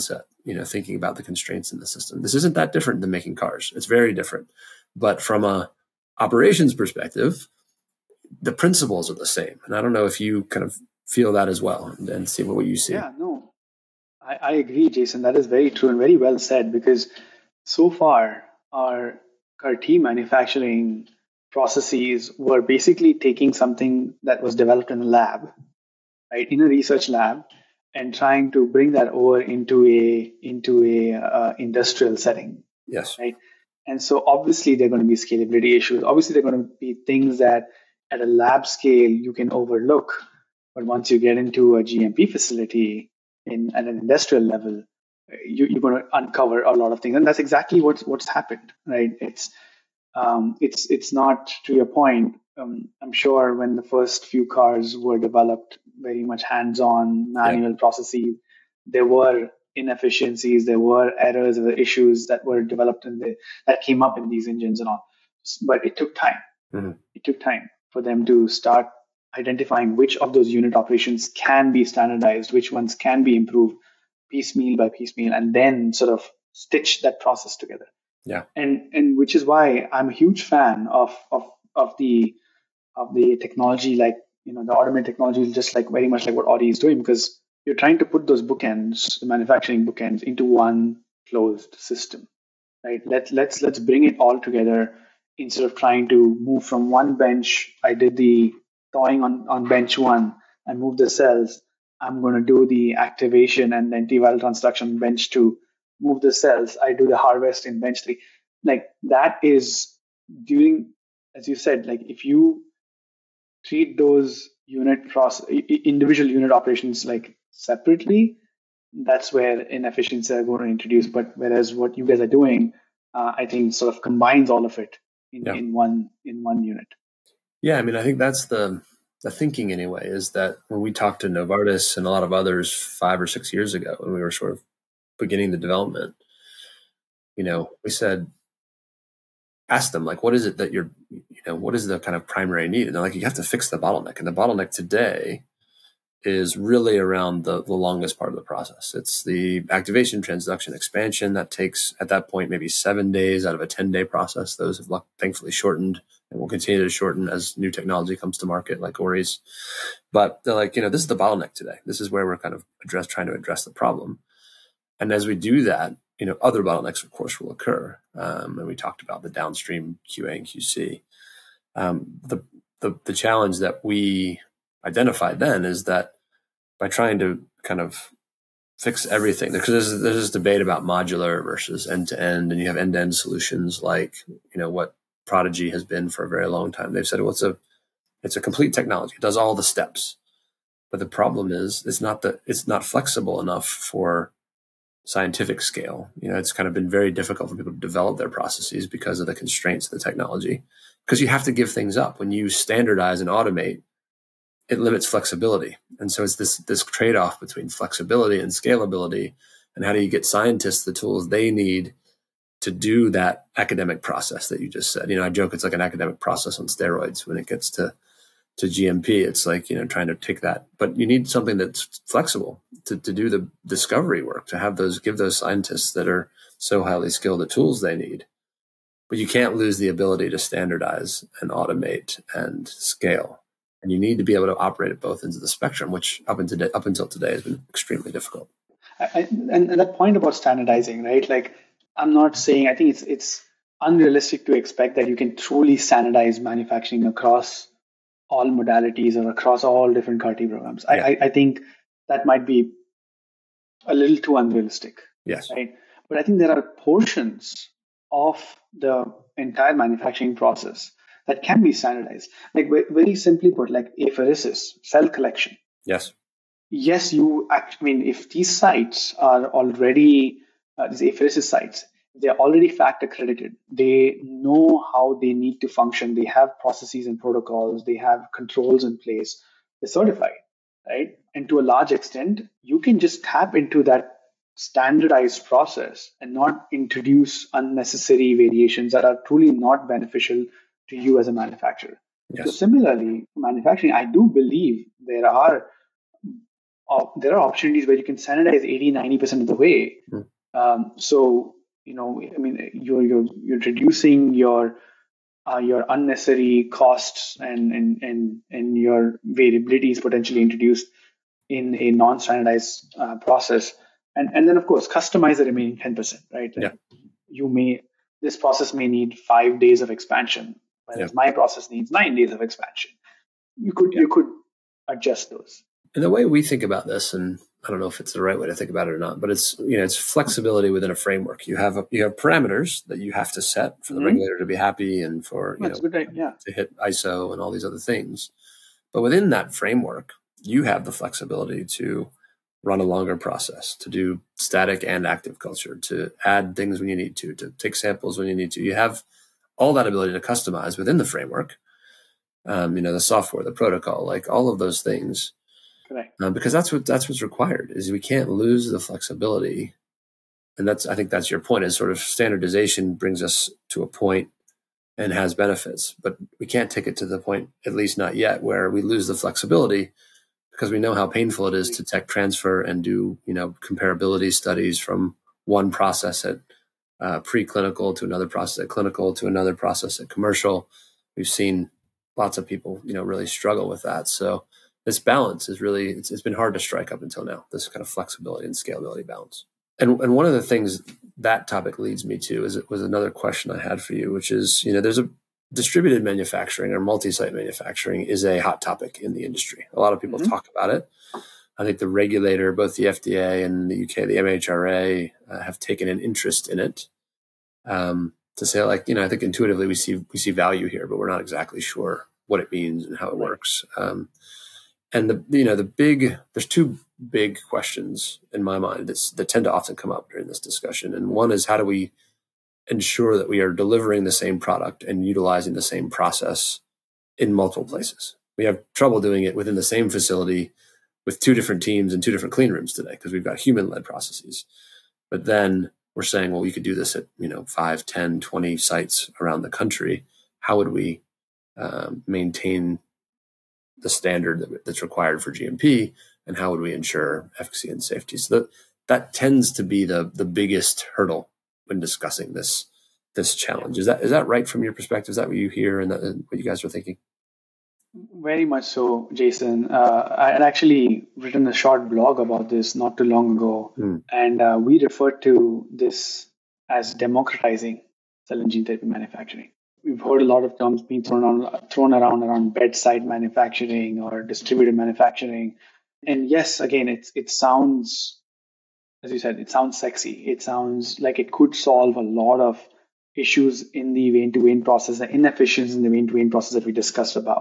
you know, thinking about the constraints in the system. This isn't that different than making cars. It's very different. But from a operations perspective, the principles are the same. And I don't know if you kind of feel that as well and, and see what you see. Yeah, no, I, I agree, Jason. That is very true and very well said, because so far our C A R T manufacturing processes were basically taking something that was developed in a lab, right, in a research lab, and trying to bring that over into a into a uh, industrial setting. Yes. Right. And so obviously there are going to be scalability issues. Obviously there are going to be things that at a lab scale you can overlook, but once you get into a G M P facility in at an industrial level, you, you're going to uncover a lot of things, and that's exactly what's what's happened, right? It's um, it's it's not, to your point. Um, I'm sure when the first few cars were developed, very much hands-on manual yeah. processes, there were inefficiencies, there were errors, there were issues that were developed in the that came up in these engines and all. But it took time. Mm-hmm. It took time for them to start identifying which of those unit operations can be standardized, which ones can be improved piecemeal by piecemeal, and then sort of stitch that process together. Yeah. And and which is why I'm a huge fan of of of the of the technology, like, you know, the automated technology, just like very much like what Audi is doing, because you're trying to put those bookends, the manufacturing bookends, into one closed system, right? Let's let's let's bring it all together instead of trying to move from one bench. I did the thawing on, on bench one and move the cells. I'm going to do the activation and then T-valve transduction on bench two, move the cells. I do the harvest in bench three. Like that is during, as you said, like if you treat those unit process, individual unit operations like separately, that's where inefficiencies are going to introduce. But whereas what you guys are doing, uh, I think sort of combines all of it in, yeah. in one in one unit. Yeah, I mean, I think that's the the thinking anyway, is that when we talked to Novartis and a lot of others five or six years ago, when we were sort of beginning the development, you know, we said, ask them, like, what is it that you're, you know, what is the kind of primary need? And they're like, you have to fix the bottleneck. And the bottleneck today is really around the, the longest part of the process. It's the activation, transduction, expansion that takes, at that point, maybe seven days out of a ten-day process. Those have thankfully shortened and will continue to shorten as new technology comes to market, like Ori's. But they're like, you know, this is the bottleneck today. This is where we're kind of address, trying to address the problem. And as we do that, you know, other bottlenecks, of course, will occur. Um, and we talked about the downstream Q A and Q C. Um, the, the the challenge that we identified then is that by trying to kind of fix everything, because there's, there's this debate about modular versus end-to-end, and you have end-to-end solutions like, you know, what Prodigy has been for a very long time. They've said, well, it's a, it's a complete technology. It does all the steps. But the problem is it's not the, it's not flexible enough for scientific scale. You know, it's kind of been very difficult for people to develop their processes because of the constraints of the technology, because you have to give things up. When you standardize and automate, it limits flexibility. And so it's this, this trade-off between flexibility and scalability, and how do you get scientists the tools they need to do that academic process that you just said. You know, I joke it's like an academic process on steroids when it gets to to G M P. It's like, you know, trying to take that, but you need something that's flexible to, to do the discovery work, to have those, give those scientists that are so highly skilled the tools they need. But you can't lose the ability to standardize and automate and scale. And you need to be able to operate at both ends of the spectrum, which up until today, up until today has been extremely difficult. I, and, and that point about standardizing, right? Like, I'm not saying, I think it's it's unrealistic to expect that you can truly standardize manufacturing across all modalities or across all different C A R T programs. Yeah. I, I think that might be a little too unrealistic. Yes. Right. But I think there are portions of the entire manufacturing process that can be standardized. Like very simply put, like apheresis, cell collection. Yes. Yes, you act, I mean, if these sites are already, uh, these apheresis sites, they're already FACT accredited. They know how they need to function. They have processes and protocols. They have controls in place. They're certified, right? And to a large extent, you can just tap into that standardized process and not introduce unnecessary variations that are truly not beneficial to you as a manufacturer. Yes. So similarly, manufacturing, I do believe there are uh, there are opportunities where you can standardize eighty, ninety percent of the way. Mm. Um, so, you know, I mean, you're you're you're reducing your uh, your unnecessary costs and and and and your variability is potentially introduced in a non-standardized uh, process, and and then of course customize the remaining ten percent, right? Yeah. Like you may this process may need five days of expansion, whereas Yeah. my process needs nine days of expansion. You could Yeah. you could adjust those. And the way we think about this, and I don't know if it's the right way to think about it or not, but it's, you know, it's flexibility within a framework. You have a, you have parameters that you have to set for the Mhm. regulator to be happy and for, you That's know, good, right? Yeah. to hit I S O and all these other things. But within that framework, you have the flexibility to run a longer process, to do static and active culture, to add things when you need to, to take samples when you need to. You have all that ability to customize within the framework. Um, you know, the software, the protocol, like all of those things. Correct. Um, because that's what that's what's required, is we can't lose the flexibility. And that's, I think that's your point, is sort of standardization brings us to a point and has benefits, but we can't take it to the point, at least not yet, where we lose the flexibility, because we know how painful it is to tech transfer and do, you know, comparability studies from one process at uh, preclinical to another process at clinical to another process at commercial. We've seen lots of people, you know, really struggle with that. So this balance is really, it's, it's been hard to strike up until now, this kind of flexibility and scalability balance. And, and one of the things that topic leads me to is it was another question I had for you, which is, you know, there's a distributed manufacturing or multi-site manufacturing is a hot topic in the industry. A lot of people mm-hmm. talk about it. I think the regulator, both the F D A and the U K, the M H R A, uh, have taken an interest in it. Um, to say, like, you know, I think intuitively we see we see value here, but we're not exactly sure what it means and how it works. Um, and the you know the big there's two big questions in my mind that's, that tend to often come up during this discussion. And one is, how do we ensure that we are delivering the same product and utilizing the same process in multiple places? We have trouble doing it within the same facility with two different teams and two different clean rooms today because we've got human-led processes. But then we're saying, well, we could do this at, you know, five, ten, twenty sites around the country. How would we um, maintain the standard that, that's required for G M P, and how would we ensure efficacy and safety? So that, that tends to be the the biggest hurdle when discussing this this challenge. Is that is that right from your perspective? Is that what you hear and, that, and what you guys are thinking? Very much so, Jason. Uh, I had actually written a short blog about this not too long ago, mm. and uh, we referred to this as democratizing cell and gene therapy manufacturing. We've heard a lot of terms being thrown on, thrown around around bedside manufacturing or distributed manufacturing, and yes, again, it's it sounds, as you said, it sounds sexy. It sounds like it could solve a lot of issues in the vein-to-vein process, the inefficiencies in the vein-to-vein process that we discussed about.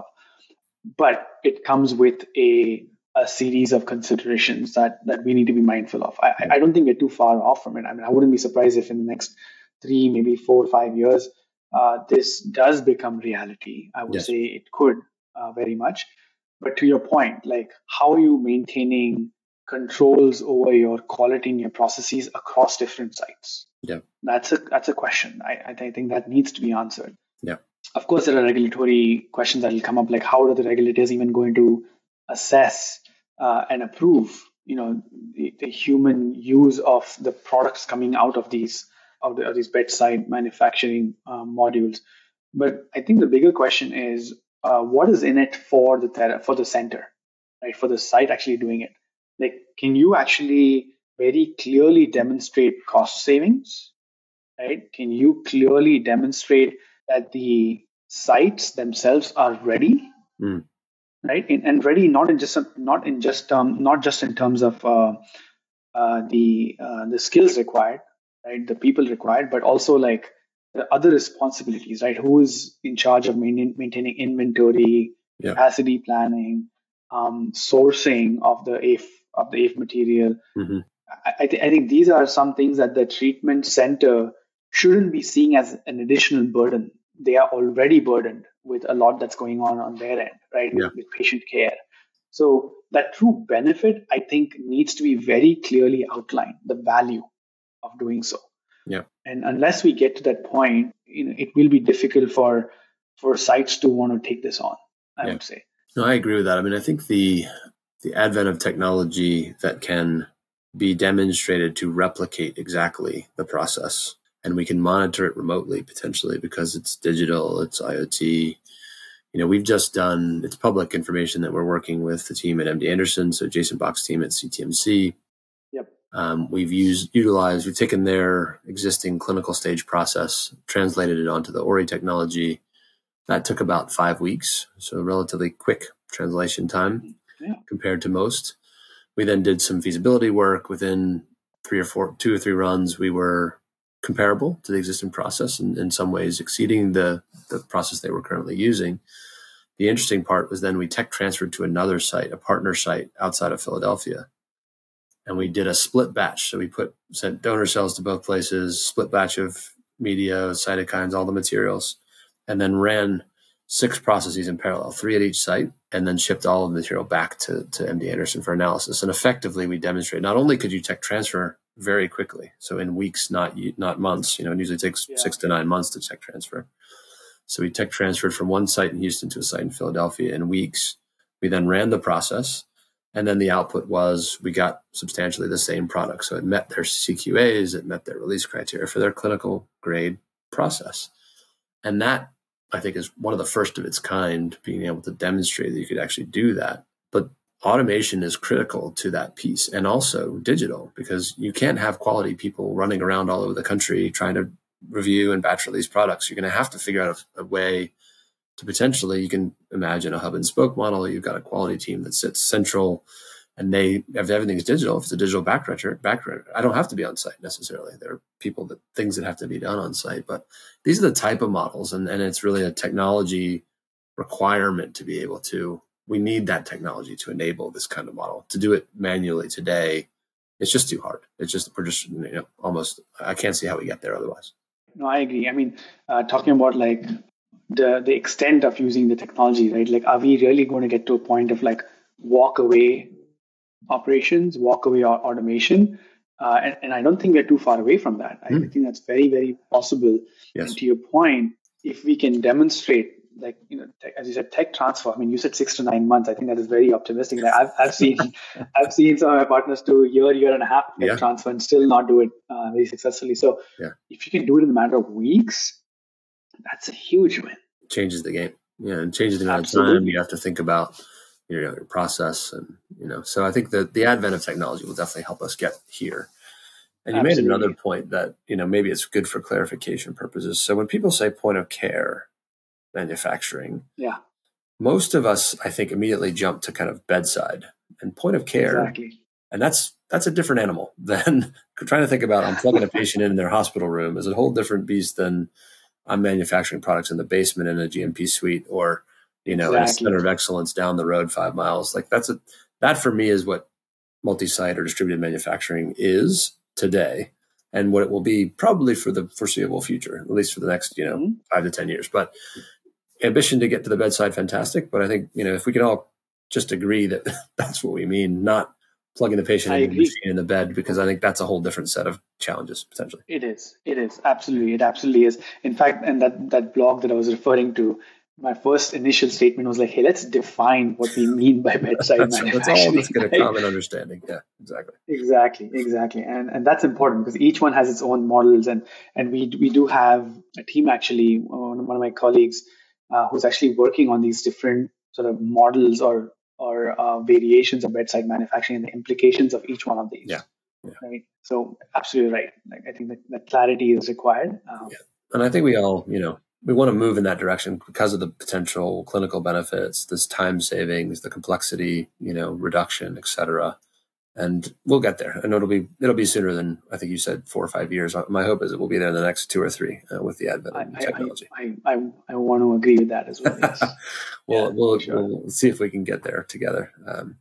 But it comes with a a series of considerations that, that we need to be mindful of. I, I don't think we're too far off from it. I mean, I wouldn't be surprised if in the next three, maybe four or five years, uh, this does become reality. I would yes. say it could uh, very much. But to your point, like, how are you maintaining controls over your quality in your processes across different sites? Yeah, that's a that's a question. I I think that needs to be answered. Yeah. Of course, there are regulatory questions that will come up, like how are the regulators even going to assess uh, and approve, you know, the, the human use of the products coming out of these of, the, of these bedside manufacturing uh, modules. But I think the bigger question is, uh, what is in it for the thera- for the center, right? For the site actually doing it. Like, can you actually very clearly demonstrate cost savings, right? Can you clearly demonstrate that the sites themselves are ready, mm. right? And, and ready not in just not in just um, not just in terms of uh, uh, the uh, the skills required, right? The people required, but also like the other responsibilities, right? Who is in charge of main, maintaining inventory, yeah. capacity planning, um, sourcing of the A I F of the A I F material. Mm-hmm. I, th- I think these are some things that the treatment center shouldn't be seeing as an additional burden. They are already burdened with a lot that's going on on their end, right? Yeah. With, with patient care. So that true benefit, I think, needs to be very clearly outlined, the value of doing so. Yeah. And unless we get to that point, you know, it will be difficult for for sites to want to take this on, I yeah. would say. No, I agree with that. I mean, I think the the advent of technology that can be demonstrated to replicate exactly the process. And we can monitor it remotely potentially because it's digital, it's IoT. You know, we've just done, it's public information that we're working with the team at M D Anderson, so Jason Bach's team at C T M C. Yep. Um, we've used, utilized, we've taken their existing clinical stage process, translated it onto the Ori technology. That took about five weeks, so relatively quick translation time yeah. compared to most. We then did some feasibility work. Within three or four, two or three runs, we were comparable to the existing process and in some ways exceeding the, the process they were currently using. The interesting part was then we tech transferred to another site, a partner site outside of Philadelphia. And we did a split batch. So we put sent donor cells to both places, split batch of media, cytokines, all the materials, and then ran six processes in parallel, three at each site, and then shipped all of the material back to, to M D Anderson for analysis. And effectively, we demonstrated not only could you tech transfer very quickly, so in weeks, not not months. You know, it usually takes yeah. six to nine months to tech transfer. So we tech transferred from one site in Houston to a site in Philadelphia in weeks. We then ran the process, and then the output was we got substantially the same product. So it met their C Q As, it met their release criteria for their clinical grade process. And that, I think, is one of the first of its kind, being able to demonstrate that you could actually do that. But automation is critical to that piece, and also digital, because you can't have quality people running around all over the country trying to review and batch release products. You're going to have to figure out a, a way to potentially, you can imagine a hub and spoke model. You've got a quality team that sits central, and they have everything's digital. If it's a digital back record, back record, I don't have to be on site necessarily. There are people that things that have to be done on site, but these are the type of models, and, and it's really a technology requirement to be able to, we need that technology to enable this kind of model. To do it manually today, it's just too hard. It's just, we're just, you know, almost, I can't see how we get there otherwise. No, I agree. I mean, uh, talking about like the, the extent of using the technology, right? Like, are we really going to get to a point of like walk away operations, walk away automation? Uh, and, and I don't think we're too far away from that. I, mm. I think that's very, very possible. Yes. And to your point, if we can demonstrate, like, you know, tech, as you said, tech transfer. I mean, you said six to nine months. I think that is very optimistic. Like I've, I've seen, I've seen some of my partners do a year, year and a half tech yeah. transfer and still not do it uh, very successfully. So yeah. if you can do it in a matter of weeks, that's a huge win. Changes the game. Yeah, and changes the amount Absolutely. of time you have to think about your, your process, and you know. So I think that the advent of technology will definitely help us get here. And you Absolutely. Made another point that, you know, maybe it's good for clarification purposes. So when people say point of care manufacturing, yeah, most of us, I think, immediately jump to kind of bedside and point of care. Exactly. And that's that's a different animal than trying to think about I'm plugging a patient in, in their hospital room is a whole different beast than I'm manufacturing products in the basement in a G M P suite, or, you know, exactly. in a center of excellence down the road five miles. Like that's a, that for me is what multi-site or distributed manufacturing is today, and what it will be probably for the foreseeable future, at least for the next, you know, mm-hmm. five to ten years. But ambition to get to the bedside, fantastic. But I think, you know, if we can all just agree that that's what we mean, not plugging the patient in, the machine in the bed, because I think that's a whole different set of challenges potentially. It is. It is. Absolutely. It absolutely is. In fact, and that, that blog that I was referring to, my first initial statement was like, hey, let's define what we mean by bedside that's, manufacturing. That's all. Let's get a common understanding. Yeah, exactly. Exactly. Exactly. And and that's important because each one has its own models. And, and we, we do have a team, actually, one of my colleagues uh, who's actually working on these different sort of models or or uh, variations of bedside manufacturing and the implications of each one of these. Yeah. yeah. Right. So absolutely right. Like I think that, that clarity is required. Um, yeah. And I think we all, you know, we want to move in that direction because of the potential clinical benefits, this time savings, the complexity, you know, reduction, et cetera. And we'll get there. And it'll be it'll be sooner than, I think you said, four or five years. My hope is it will be there in the next two or three uh, with the advent of I, technology. I, I, I, I want to agree with that as well. Yes. we'll, yeah, we'll, sure. we'll see if we can get there together. Um,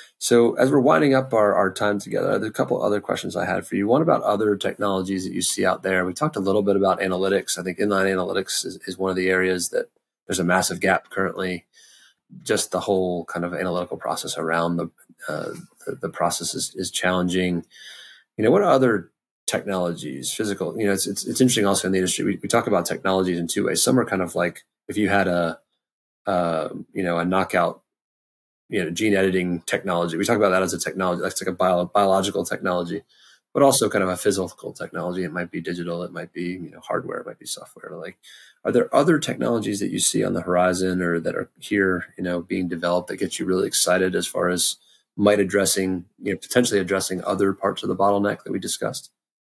so as we're winding up our, our time together, there's a couple other questions I had for you. One about other technologies that you see out there. We talked a little bit about analytics. I think inline analytics is, is one of the areas that there's a massive gap currently. Just the whole kind of analytical process around the uh, the, the process is, is challenging. You know, what are other technologies, physical? You know, it's it's, it's interesting also in the industry. We, we talk about technologies in two ways. Some are kind of like if you had a uh, you know a knockout you know, gene editing technology. We talk about that as a technology. That's like a bio, biological technology, but also kind of a physical technology. It might be digital. It might be, you know, hardware. It might be software. Like, are there other technologies that you see on the horizon or that are here, you know, being developed that get you really excited as far as might addressing, you know, potentially addressing other parts of the bottleneck that we discussed?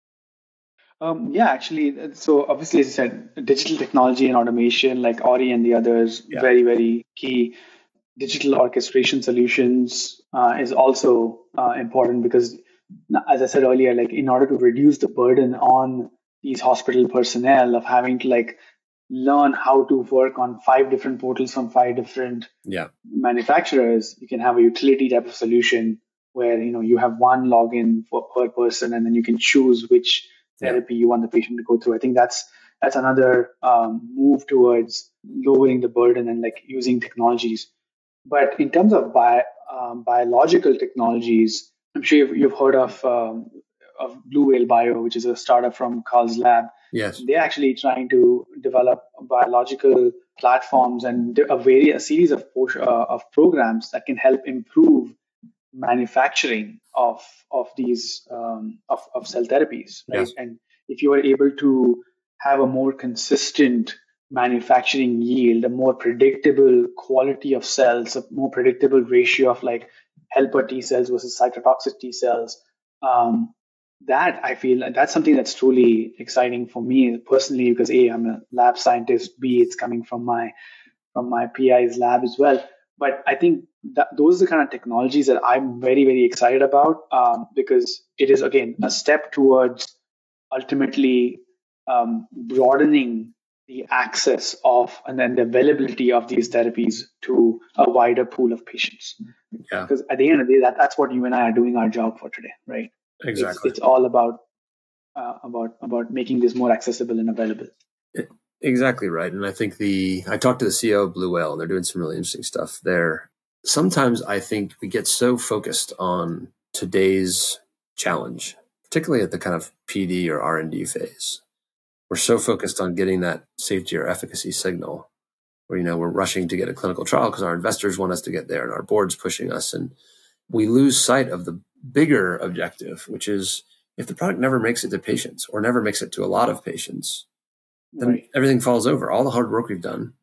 Um, yeah, actually, so obviously, as I said, digital technology and automation, like Ori and the others, Yeah. very, very key. Digital orchestration solutions uh, is also uh, important because, as I said earlier, like in order to reduce the burden on these hospital personnel of having to like learn how to work on five different portals from five different Yeah. manufacturers, you can have a utility type of solution where you know you have one login for per person, and then you can choose which therapy you want the patient to go through. I think that's that's another um, move towards lowering the burden and like using technologies. But in terms of bi- um, biological technologies, I'm sure you've, you've heard of um, of Blue Whale Bio, which is a startup from Carl's lab. Yes. They're actually trying to develop biological platforms and a, very, a series of uh, of programs that can help improve manufacturing of of these um, of, of cell therapies, right? Yes. And if you are able to have a more consistent manufacturing yield, a more predictable quality of cells, a more predictable ratio of like helper T cells versus cytotoxic T cells, um, that I feel like that's something that's truly exciting for me personally because A, I'm a lab scientist, B, it's coming from my from my P I's lab as well. But I think that those are the kind of technologies that I'm very, very excited about um, because it is, again, a step towards ultimately um, broadening the access of and then the availability of these therapies to a wider pool of patients. Yeah. Because at the end of the day, that, that's what you and I are doing our job for today, right? Exactly. It's, it's all about uh, about about making this more accessible and available. It, exactly right. And I think the I talked to the C E O of Blue Whale, and they're doing some really interesting stuff there. Sometimes I think we get so focused on today's challenge, particularly at the kind of P D or R and D phase. We're so focused on getting that safety or efficacy signal where, you know, we're rushing to get a clinical trial because our investors want us to get there and our board's pushing us. And we lose sight of the bigger objective, which is if the product never makes it to patients or never makes it to a lot of patients, then right. everything falls over. All the hard work we've done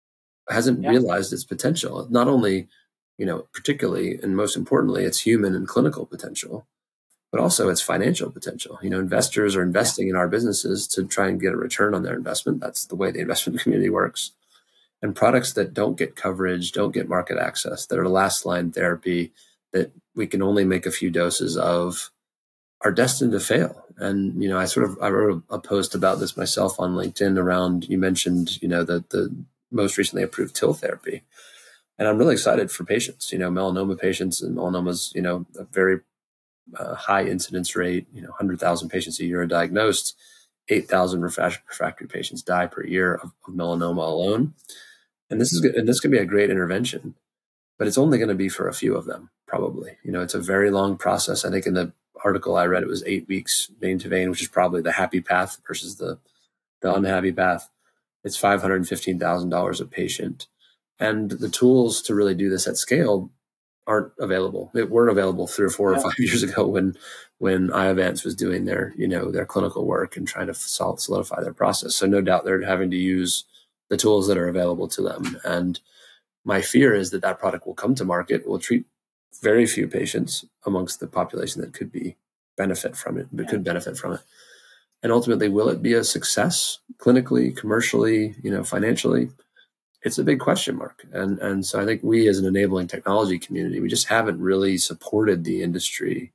hasn't yeah. realized its potential. Not only, you know, particularly and most importantly, its human and clinical potential, but also its financial potential. You know, investors are investing yeah. in our businesses to try and get a return on their investment. That's the way the investment community works. And products that don't get coverage, don't get market access, that are last line therapy, that we can only make a few doses of, are destined to fail. And, you know, I sort of, I wrote a post about this myself on LinkedIn around, you mentioned, you know, the, the most recently approved TIL therapy. And I'm really excited for patients, you know, melanoma patients, and melanoma's, you know, a very uh, high incidence rate, you know, one hundred thousand patients a year are diagnosed, eight thousand refractory patients die per year of, of melanoma alone. And this is good, and this could be a great intervention, but it's only going to be for a few of them, probably. You know, it's a very long process. I think in the article I read, it was eight weeks vein to vein, which is probably the happy path versus the, the unhappy path. It's five hundred fifteen thousand dollars a patient. And the tools to really do this at scale aren't available. They weren't available three or four yeah. or five years ago when, when Iovance was doing their, you know, their clinical work and trying to solidify their process. So no doubt they're having to use the tools that are available to them. And my fear is that that product will come to market, will treat very few patients amongst the population that could be benefit from it, but yeah. could benefit from it. And ultimately, will it be a success clinically, commercially, you know, financially? It's a big question mark. And, and so I think we as an enabling technology community, we just haven't really supported the industry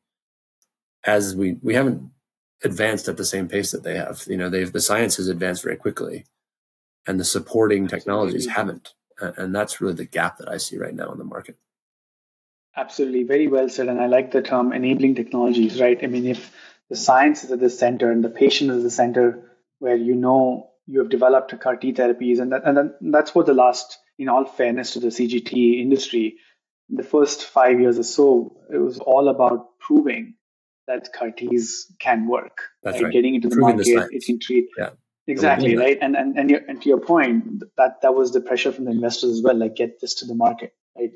as we, we haven't advanced at the same pace that they have. You know, they've, the science has advanced very quickly and the supporting technologies haven't. And that's really the gap that I see right now in the market. Absolutely. Very well said. And I like the term enabling technologies, right? I mean, if the science is at the center and the patient is the center where you know you have developed C A R T therapies, and, that, and that, that's what the last, in all fairness to the C G T industry, the first five years or so, it was all about proving that C A R Ts can work. That's right? right. Getting into the Proving market, the it can treat. Yeah. Exactly, right? And and and, and to your point, that, that was the pressure from the investors as well, like get this to the market, right?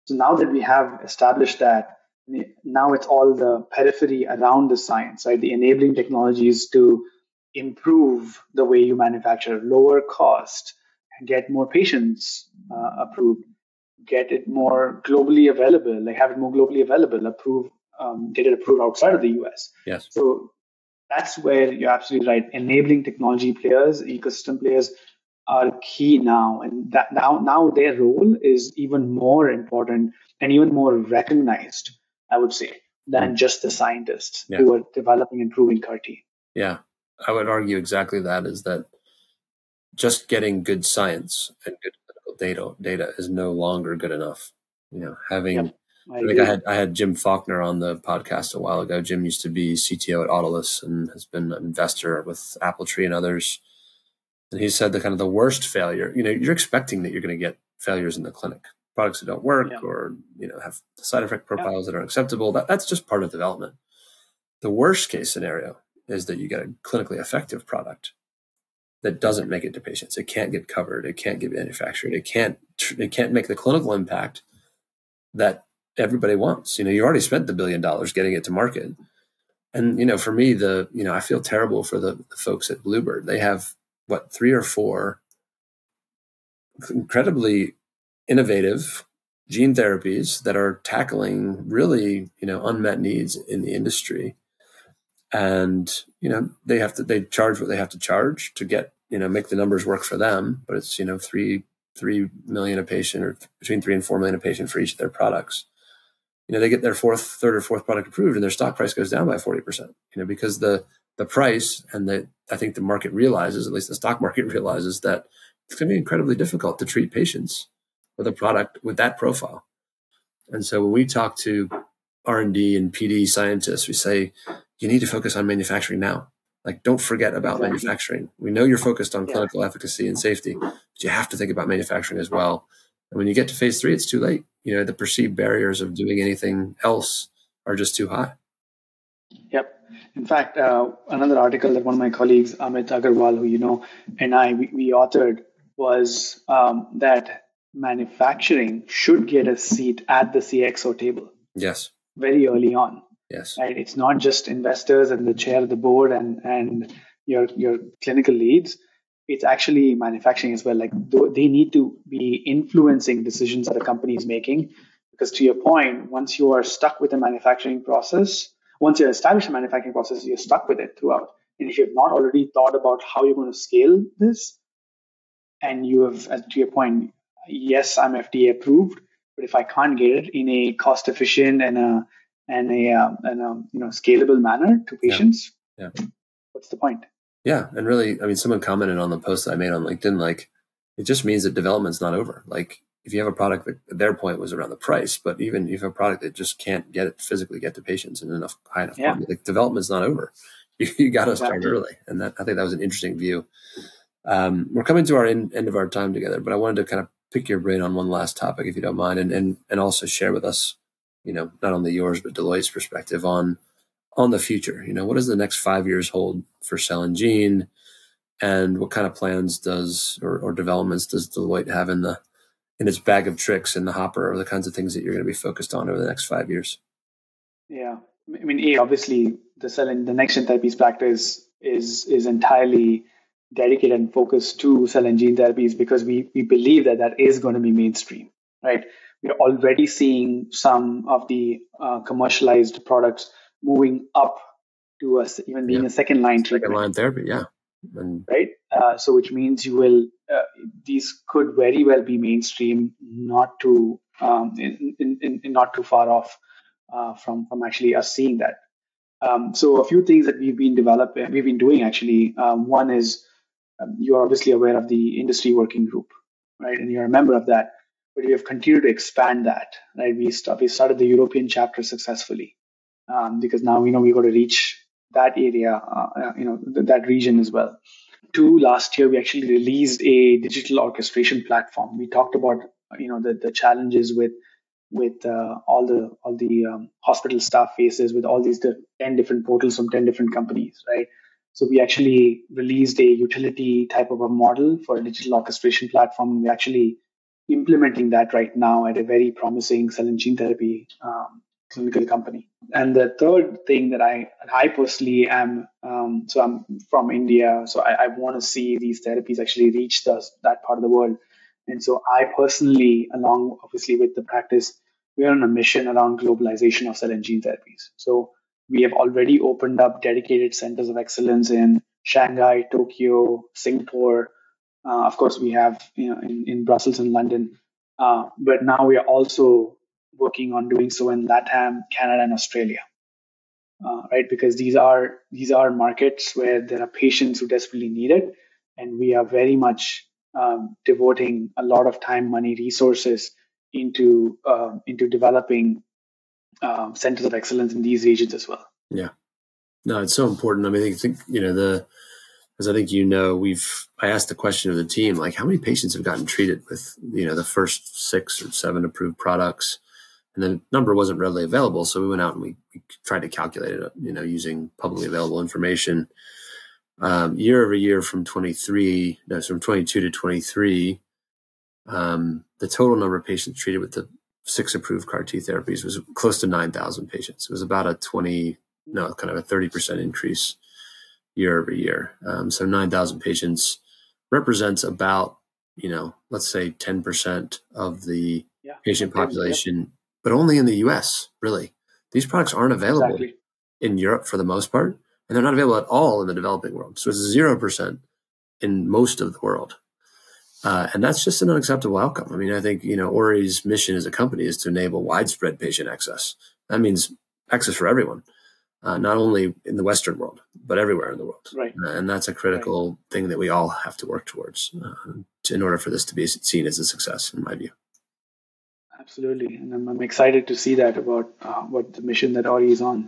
So now that we have established that, now it's all the periphery around the science, right? The enabling technologies to improve the way you manufacture, lower cost, get more patients uh, approved, get it more globally available, like have it more globally available, approve, um, get it approved outside of the U S. Yes. So that's where you're absolutely right. Enabling technology players, ecosystem players are key now, and that now now their role is even more important and even more recognized, I would say, than mm. just the scientists yeah. who are developing and proving C A R T. Yeah, I would argue exactly that, is that just getting good science and good clinical data data is no longer good enough. You know, having yep, I, I think I had I had Jim Faulkner on the podcast a while ago. Jim used to be C T O at Autolus and has been an investor with Appletree and others. And he said the kind of the worst failure, you know, you're expecting that you're going to get failures in the clinic, products that don't work yeah. or, you know, have side effect profiles yeah. that are acceptable. That, that's just part of development. The worst case scenario is that you get a clinically effective product that doesn't make it to patients. It can't get covered. It can't get manufactured. It can't, it can't make the clinical impact that everybody wants. You know, you already spent the billion dollars getting it to market. And, you know, for me, the, you know, I feel terrible for the, the folks at Bluebird. They have, what, three or four incredibly innovative gene therapies that are tackling really, you know, unmet needs in the industry. And, you know, they have to, they charge what they have to charge to get, you know, make the numbers work for them. But it's, you know, three, three million a patient, or between three and four million a patient for each of their products. You know, they get their fourth, third or fourth product approved and their stock price goes down by forty percent, you know, because the, the price and the, I think the market realizes, at least the stock market realizes, that it's going to be incredibly difficult to treat patients with a product with that profile. And so when we talk to R and D and P D scientists, we say, you need to focus on manufacturing now. Like, don't forget about exactly. manufacturing. We know you're focused on yeah. clinical efficacy and safety, but you have to think about manufacturing as well. And when you get to phase three, it's too late. You know, the perceived barriers of doing anything else are just too high. Yep. In fact, uh, another article that one of my colleagues, Amit Agarwal, who you know, and I, we, we authored was um, that manufacturing should get a seat at the C X O table. Yes. Very early on. Yes. Right. It's not just investors and the chair of the board and, and your your clinical leads. It's actually manufacturing as well. Like they need to be influencing decisions that a company is making. Because to your point, once you are stuck with a manufacturing process, once you establish a manufacturing process, you're stuck with it throughout. And if you have not already thought about how you're going to scale this, and you have, to your point, yes, I'm F D A approved, but if I can't get it in a cost efficient and a and a, um, and a you know scalable manner to patients, yeah. Yeah. what's the point? Yeah, and really, I mean, someone commented on the post that I made on LinkedIn, like, it just means that development's not over. Like, if you have a product that their point was around the price, but even if you have a product that just can't get it physically get to patients in enough high enough yeah. quantity, like development's not over. You, you got to exactly. start early, and that I think that was an interesting view. Um, we're coming to our end, end of our time together, but I wanted to kind of pick your brain on one last topic, if you don't mind, and and and also share with us, you know, not only yours but Deloitte's perspective on on the future. You know, what does the next five years hold for Cell and Gene, and what kind of plans does or, or developments does Deloitte have in the in its bag of tricks in the hopper, or the kinds of things that you're going to be focused on over the next five years? Yeah, I mean, a, obviously the cell and the next gen therapies practice is is entirely dedicated and focused to cell and gene therapies because we we believe that that is going to be mainstream, right? We're already seeing some of the uh, commercialized products moving up to us, even being yeah. a second line second treatment. line therapy, yeah, and right. Uh, so, which means you will uh, these could very well be mainstream, not too um, in, in, in not too far off uh, from from actually us seeing that. Um, so, a few things that we've been developing, we've been doing actually. Um, one is um, you're obviously aware of the industry working group, right? And you're a member of that. But we have continued to expand that, right? We, st- we started the European chapter successfully um, because now we know we got to reach that area, uh, you know, th- that region as well. Two, last year we actually released a digital orchestration platform. We talked about, you know, the, the challenges with with uh, all the all the um, hospital staff faces with all these ten different portals from ten different companies, right? So we actually released a utility type of a model for a digital orchestration platform. We actually implementing that right now at a very promising cell and gene therapy um, clinical company. And the third thing that I I personally am, um, so I'm from India, so I, I want to see these therapies actually reach the, that part of the world. And so I personally, along obviously with the practice, we are on a mission around globalization of cell and gene therapies. So we have already opened up dedicated centers of excellence in Shanghai, Tokyo, Singapore. Uh, of course, we have you know in, in Brussels and London. Uh, but now we are also working on doing so in LATAM, Canada, and Australia. Uh, right, because these are these are markets where there are patients who desperately need it, and we are very much um, devoting a lot of time, money, resources into uh, into developing uh, centers of excellence in these regions as well. Yeah, no, it's so important. I mean, I think you know the as I think you know, we've I asked the question of the team, like how many patients have gotten treated with you know the first six or seven approved products. And the number wasn't readily available, so we went out and we, we tried to calculate it, you know, using publicly available information. Um, year over year from twenty-three, no, from twenty-two to twenty-three, um, the total number of patients treated with the six approved C A R T therapies was close to nine thousand patients. It was about a twenty, no, kind of a thirty percent increase year over year. Um, so nine thousand patients represents about, you know, let's say ten percent of the yeah, patient population. Yeah. But only in the U S, really. These products aren't available exactly. in Europe for the most part, and they're not available at all in the developing world. So it's zero percent in most of the world. Uh, and that's just an unacceptable outcome. I mean, I think, you know, Ori's mission as a company is to enable widespread patient access. That means access for everyone, uh, not only in the Western world, but everywhere in the world. Right. Uh, and that's a critical right. thing that we all have to work towards uh, to, in order for this to be seen as a success, in my view. Absolutely. And I'm, I'm excited to see that about uh, what the mission that Ori is on.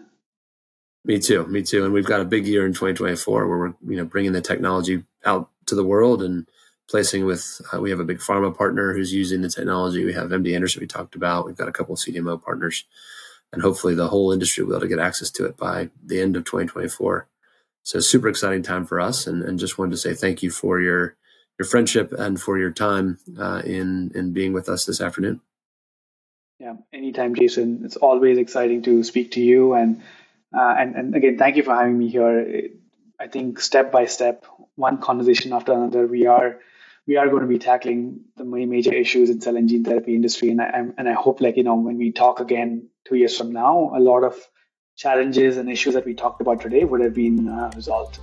Me too. Me too. And we've got a big year in twenty twenty-four where we're, you know, bringing the technology out to the world and placing with, uh, we have a big pharma partner who's using the technology. We have M D Anderson we talked about. We've got a couple of C D M O partners, and hopefully the whole industry will be able to get access to it by the end of twenty twenty-four. So super exciting time for us. And, and just wanted to say thank you for your, your friendship and for your time uh, in, in being with us this afternoon. Yeah, anytime, Jason. It's always exciting to speak to you. And, uh, and, and again, thank you for having me here. I think step by step, one conversation after another, we are we are going to be tackling the major issues in cell and gene therapy industry. And I and I hope, like, you know, when we talk again two years from now, a lot of challenges and issues that we talked about today would have been uh, resolved.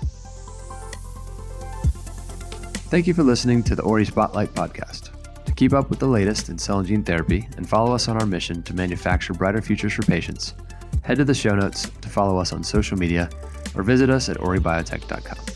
Thank you for listening to the Ori Spotlight podcast. To keep up with the latest in cell and gene therapy and follow us on our mission to manufacture brighter futures for patients, head to the show notes to follow us on social media or visit us at ori biotech dot com.